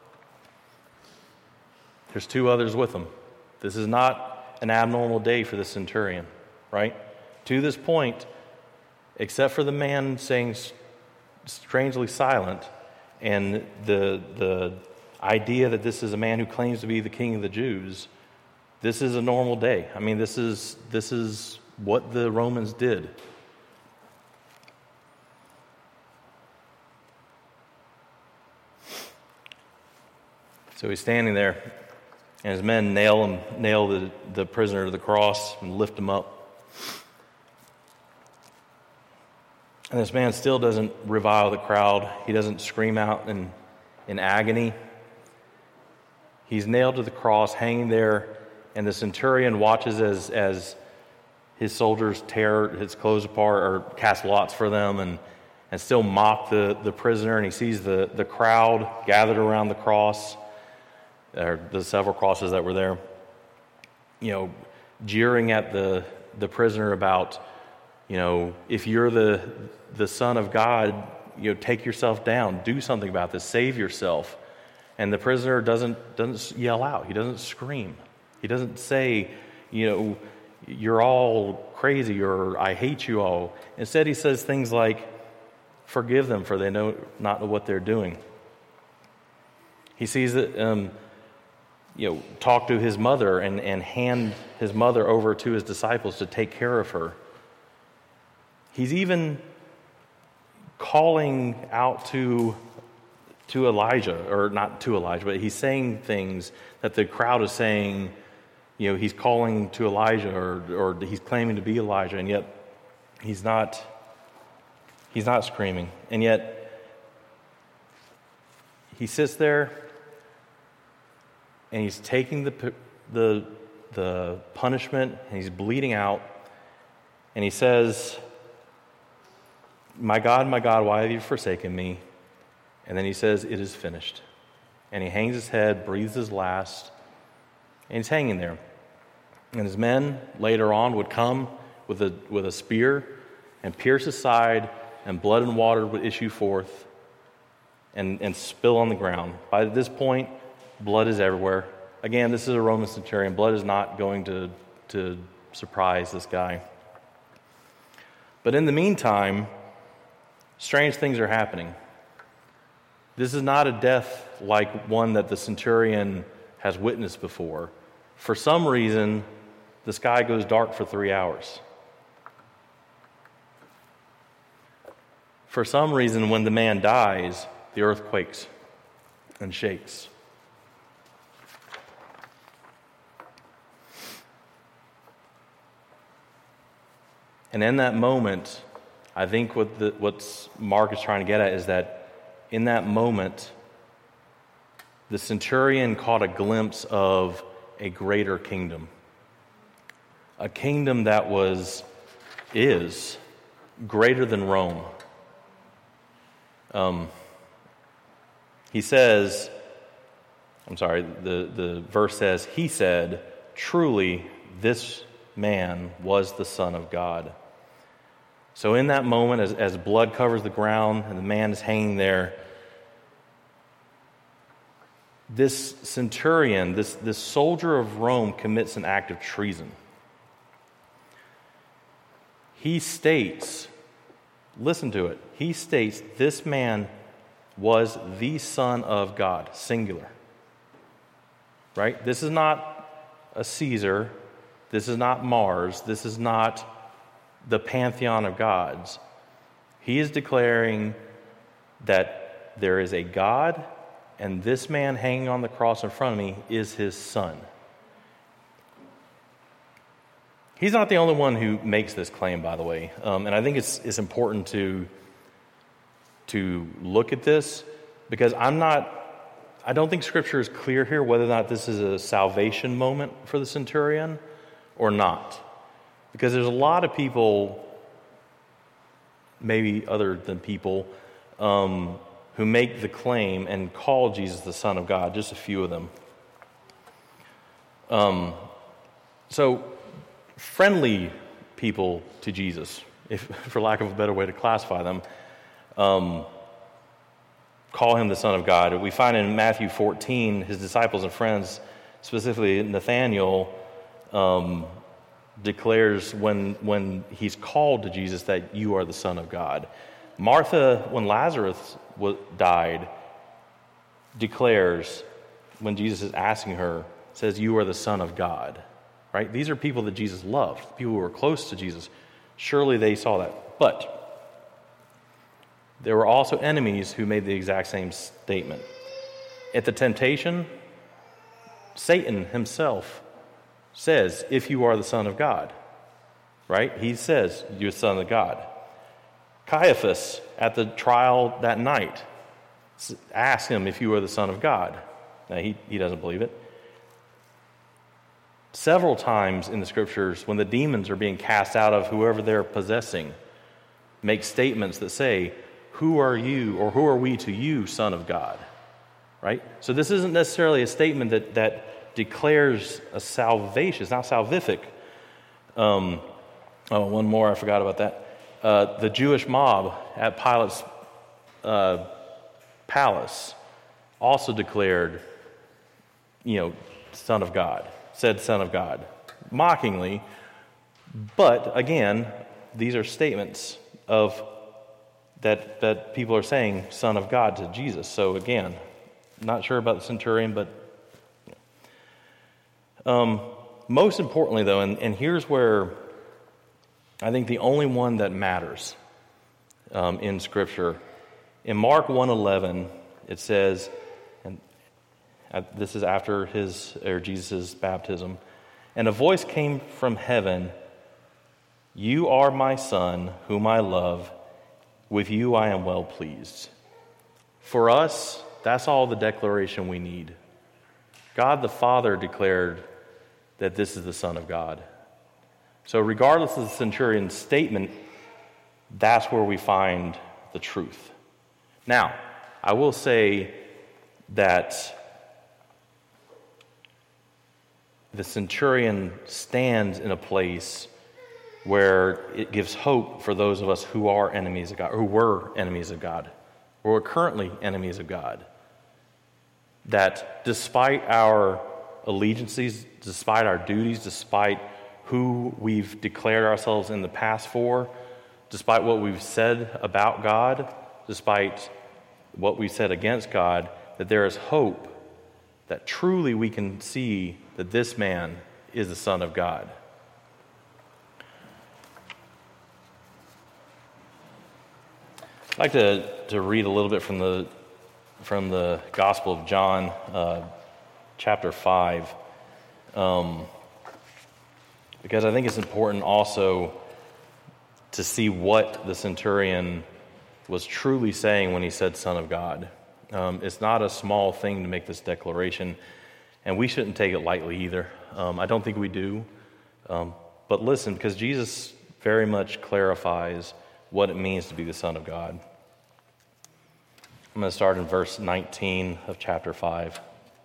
There's two others with him. This is not an abnormal day for the centurion, right? To this point, except for the man saying strangely silent, and the the idea that this is a man who claims to be the king of the Jews, this is a normal day. I mean, this is this is what the Romans did. So he's standing there, and his men nail him, nail the, the prisoner to the cross and lift him up. And this man still doesn't revile the crowd. He doesn't scream out in, in agony. He's nailed to the cross, hanging there, and the centurion watches as as his soldiers tear his clothes apart or cast lots for them and, and still mock the, the prisoner. And he sees the, the crowd gathered around the cross, or the several crosses that were there, you know, jeering at the, the prisoner about, you know, if you're the the Son of God, you know, take yourself down, do something about this, save yourself. And the prisoner doesn't doesn't yell out. He doesn't scream. He doesn't say, you know, you're all crazy or I hate you all. Instead, he says things like, forgive them for they know not know what they're doing. He sees that, um, you know, talk to his mother and, and hand his mother over to his disciples to take care of her. He's even calling out to to Elijah, or not to Elijah, but he's saying things that the crowd is saying, you know, he's calling to Elijah, or or he's claiming to be Elijah, and yet he's not he's not screaming. And yet he sits there and he's taking the the the punishment, and he's bleeding out, and he says, "My God, my God, why have you forsaken me?" And then he says, "It is finished." And he hangs his head, breathes his last, and he's hanging there. And his men later on would come with a with a spear and pierce his side, and blood and water would issue forth and, and spill on the ground. By this point, blood is everywhere. Again, this is a Roman centurion. Blood is not going to, to surprise this guy. But in the meantime, strange things are happening. This is not a death like one that the centurion has witnessed before. For some reason, the sky goes dark for three hours. For some reason, when the man dies, the earth quakes and shakes. And in that moment, I think what the, what's Mark is trying to get at is that in that moment, the centurion caught a glimpse of a greater kingdom, a kingdom that was, is, greater than Rome. Um, he says, I'm sorry, the, the verse says, he said, truly, this man was the Son of God. So in that moment, as, as blood covers the ground and the man is hanging there, this centurion, this, this soldier of Rome commits an act of treason. He states, listen to it, he states this man was the Son of God, singular. Right? This is not a Caesar. This is not Mars. This is not the pantheon of gods. He is declaring that there is a God, and this man hanging on the cross in front of me is his son. He's not the only one who makes this claim, by the way. Um, and I think it's, it's important to, to look at this, because I'm not, I don't think Scripture is clear here whether or not this is a salvation moment for the centurion or not. Because there's a lot of people, maybe other than people, um, who make the claim and call Jesus the Son of God, just a few of them. Um, so, friendly people to Jesus, if for lack of a better way to classify them, um, call him the Son of God. We find in Matthew fourteen, his disciples and friends, specifically Nathanael, um, declares when, when he's called to Jesus that you are the Son of God. Martha, when Lazarus died, declares, when Jesus is asking her, says, you are the Son of God. Right? These are people that Jesus loved, people who were close to Jesus. Surely they saw that. But there were also enemies who made the exact same statement. At the temptation, Satan himself says, if you are the Son of God. Right? He says, you're the Son of God. Caiaphas, at the trial that night, asked him if you were the Son of God. Now, he, he doesn't believe it. Several times in the Scriptures, when the demons are being cast out of whoever they're possessing, make statements that say, who are you, or who are we to you, Son of God? Right? So this isn't necessarily a statement that, that declares a salvation. It's not salvific. Um, oh, one more, I forgot about that. Uh, the Jewish mob at Pilate's uh, palace also declared, you know, Son of God, said Son of God, mockingly. But again, these are statements of that that people are saying Son of God to Jesus. So again, not sure about the centurion, but um, most importantly, though, and, and here's where I think the only one that matters um, in Scripture. In Mark one eleven, it says, and this is after his or Jesus' baptism, and a voice came from heaven, you are my Son, whom I love. With you I am well pleased. For us, that's all the declaration we need. God the Father declared that this is the Son of God. So regardless of the centurion's statement, that's where we find the truth. Now, I will say that the centurion stands in a place where it gives hope for those of us who are enemies of God, or who were enemies of God, or are currently enemies of God. That despite our allegiances, despite our duties, despite who we've declared ourselves in the past for, despite what we've said about God, despite what we've said against God, that there is hope that truly we can see that this man is the Son of God. I'd like to, to read a little bit from the from the Gospel of John, uh, chapter five, um, because I think it's important also to see what the centurion was truly saying when he said Son of God. Um, it's not a small thing to make this declaration, and we shouldn't take it lightly either. Um, I don't think we do. Um, But listen, because Jesus very much clarifies what it means to be the Son of God. I'm going to start in verse nineteen of chapter five.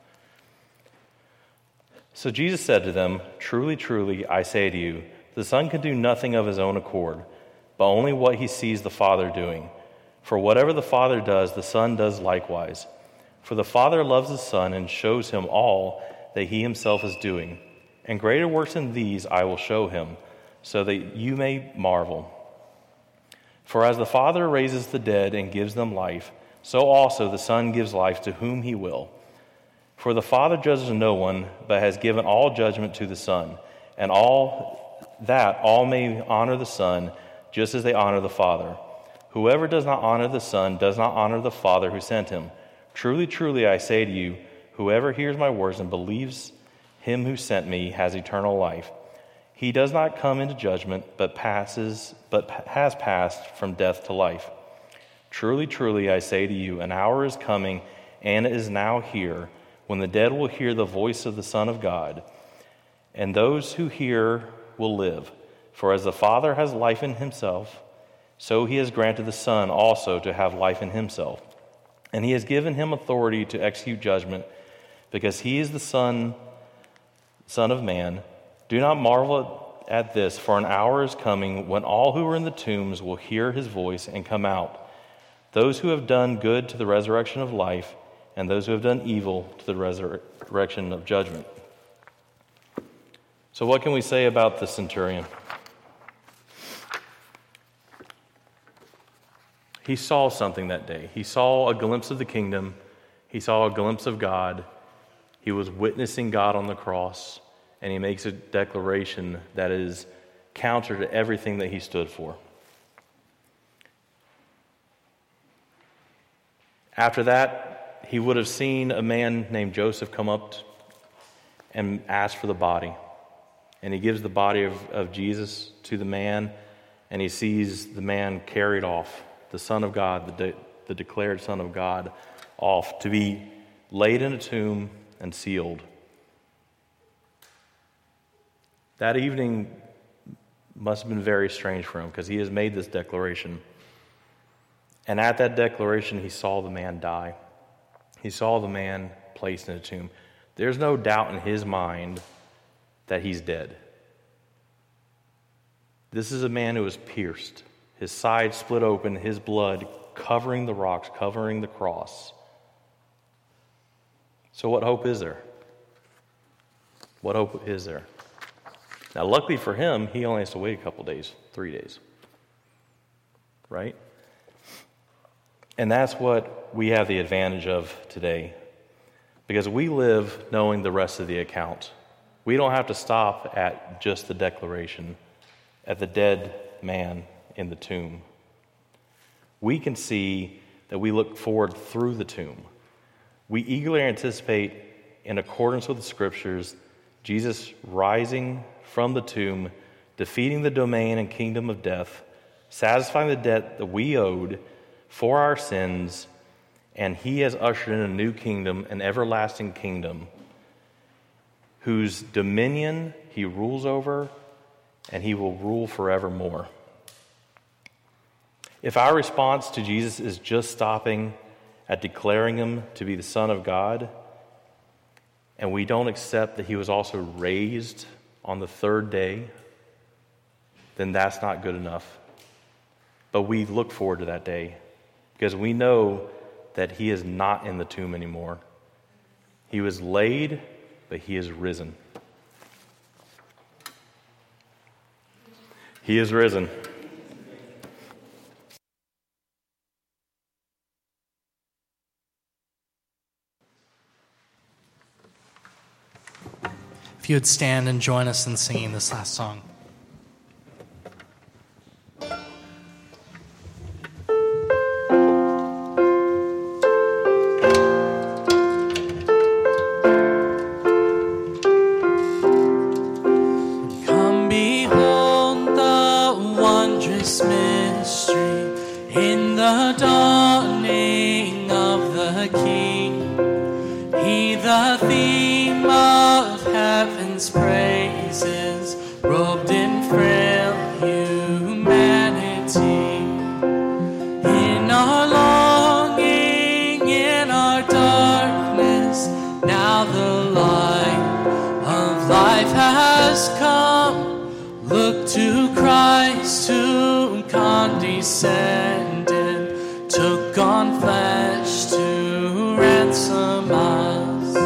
So Jesus said to them, "Truly, truly, I say to you, the Son can do nothing of his own accord, but only what he sees the Father doing. For whatever the Father does, the Son does likewise. For the Father loves the Son and shows him all that he himself is doing. And greater works than these I will show him, so that you may marvel. For as the Father raises the dead and gives them life, so also the Son gives life to whom he will. For the Father judges no one, but has given all judgment to the Son, and all that all may honor the Son, just as they honor the Father. Whoever does not honor the Son does not honor the Father who sent him. Truly, truly, I say to you, whoever hears my words and believes him who sent me has eternal life. He does not come into judgment, but passes, but has passed from death to life. Truly, truly, I say to you, an hour is coming, and is now here, when the dead will hear the voice of the Son of God, and those who hear will live. For as the Father has life in himself, so he has granted the Son also to have life in himself. And he has given him authority to execute judgment, because he is the Son, Son of Man. Do not marvel at this, for an hour is coming when all who are in the tombs will hear his voice and come out. Those who have done good to the resurrection of life, and those who have done evil to the resurrection of judgment." So what can we say about the centurion? He saw something that day. He saw a glimpse of the kingdom. He saw a glimpse of God. He was witnessing God on the cross, and he makes a declaration that is counter to everything that he stood for. After that, he would have seen a man named Joseph come up and ask for the body. And he gives the body of, of Jesus to the man, and he sees the man carried off, the Son of God, the, de- the declared Son of God, off to be laid in a tomb and sealed. That evening must have been very strange for him, because he has made this declaration. And at that declaration, he saw the man die. He saw the man placed in a tomb. There's no doubt in his mind that he's dead. This is a man who was pierced, his side split open, his blood covering the rocks, covering the cross. So what hope is there? What hope is there? Now, luckily for him, he only has to wait a couple days, three days. Right? And that's what we have the advantage of today, because we live knowing the rest of the account. We don't have to stop at just the declaration, at the dead man in the tomb. We can see that we look forward through the tomb. We eagerly anticipate, in accordance with the Scriptures, Jesus rising from the tomb, defeating the domain and kingdom of death, satisfying the debt that we owed for our sins, and he has ushered in a new kingdom, an everlasting kingdom, whose dominion he rules over, and he will rule forevermore. If our response to Jesus is just stopping at declaring him to be the Son of God, and we don't accept that he was also raised on the third day, then that's not good enough. But we look forward to that day, because we know that he is not in the tomb anymore. He was laid, but he is risen. He is risen. If you would stand and join us in singing this last song. Come behold the wondrous mystery in the dawning of the King. He, the theme of heaven's praises, robed in now the light of life has come. Look to Christ who condescended, took on flesh to ransom us.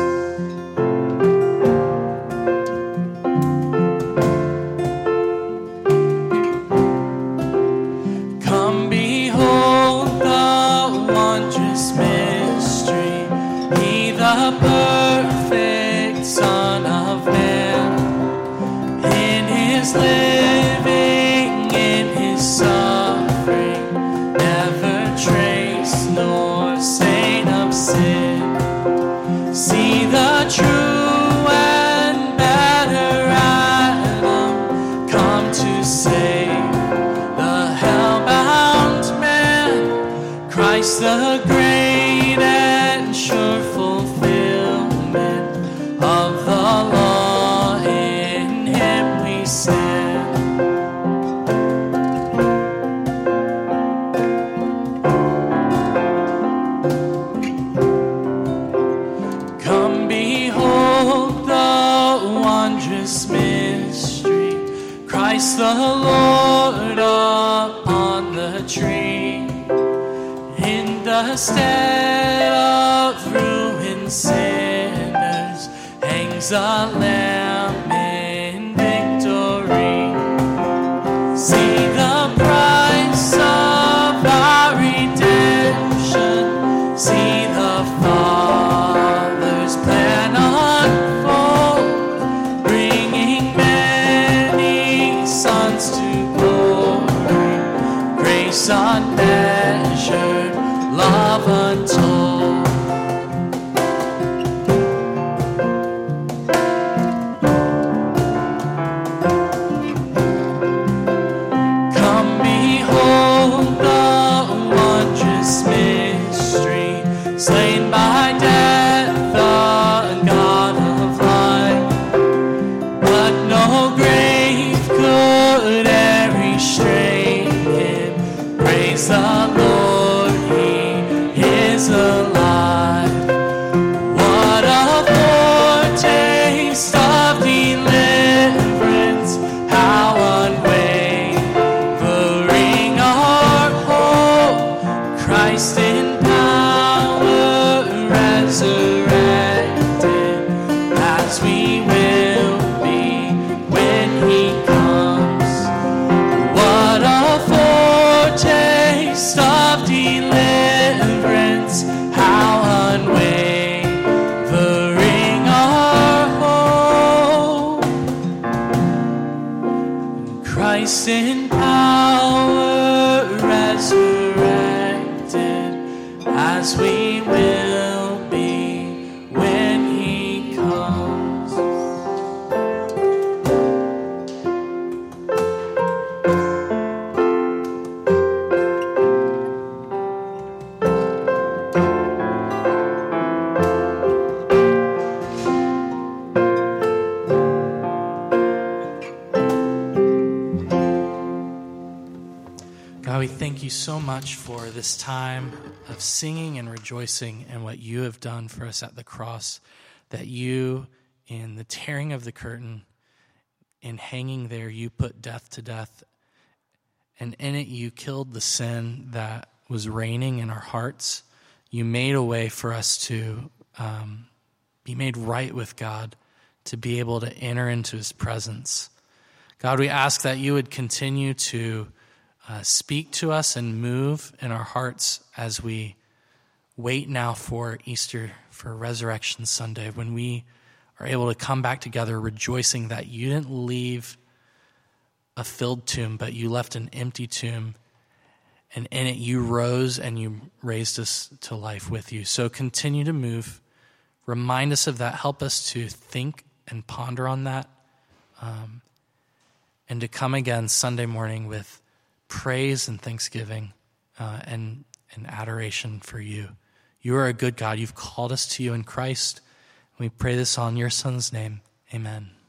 Come behold the wondrous mystery, He the perfect Son of Man, in His living, in His suffering, never trace nor stain of sin. See the true and better Adam come to save the hell-bound man. Christ the great and sure fulfillment of the law, in Him we stand. Come behold the wondrous mystery, Christ the Lord upon the tree. In the stead of ruined sinners hangs a lamb in victory. See the price of our redemption, see the Father's plan unfold, bringing many sons to glory, grace unmeasured, love untold. Come behold the wondrous mystery, slain by death, the God of light, but no grave could e'er restrain Him. Praise the Lord, He is alive. What a foretaste of deliverance, how unwavering our hope. Christ in power resurrected, as we will be when He comes. What a foretaste of deliverance, how unwavering our hope. Christ in power resurrected, as we will be when He comes. God, we thank you so much for this time of singing and rejoicing in what you have done for us at the cross, that you, in the tearing of the curtain, in hanging there, you put death to death, and in it you killed the sin that was reigning in our hearts. You made a way for us to um, be made right with God, to be able to enter into His presence. God, we ask that you would continue to Uh, speak to us and move in our hearts as we wait now for Easter, for Resurrection Sunday, when we are able to come back together rejoicing that you didn't leave a filled tomb, but you left an empty tomb, and in it you rose and you raised us to life with you. So continue to move. Remind us of that. Help us to think and ponder on that, um, and to come again Sunday morning with praise and thanksgiving uh, and, and adoration for you. You are a good God. You've called us to you in Christ. We pray this all in your Son's name. Amen.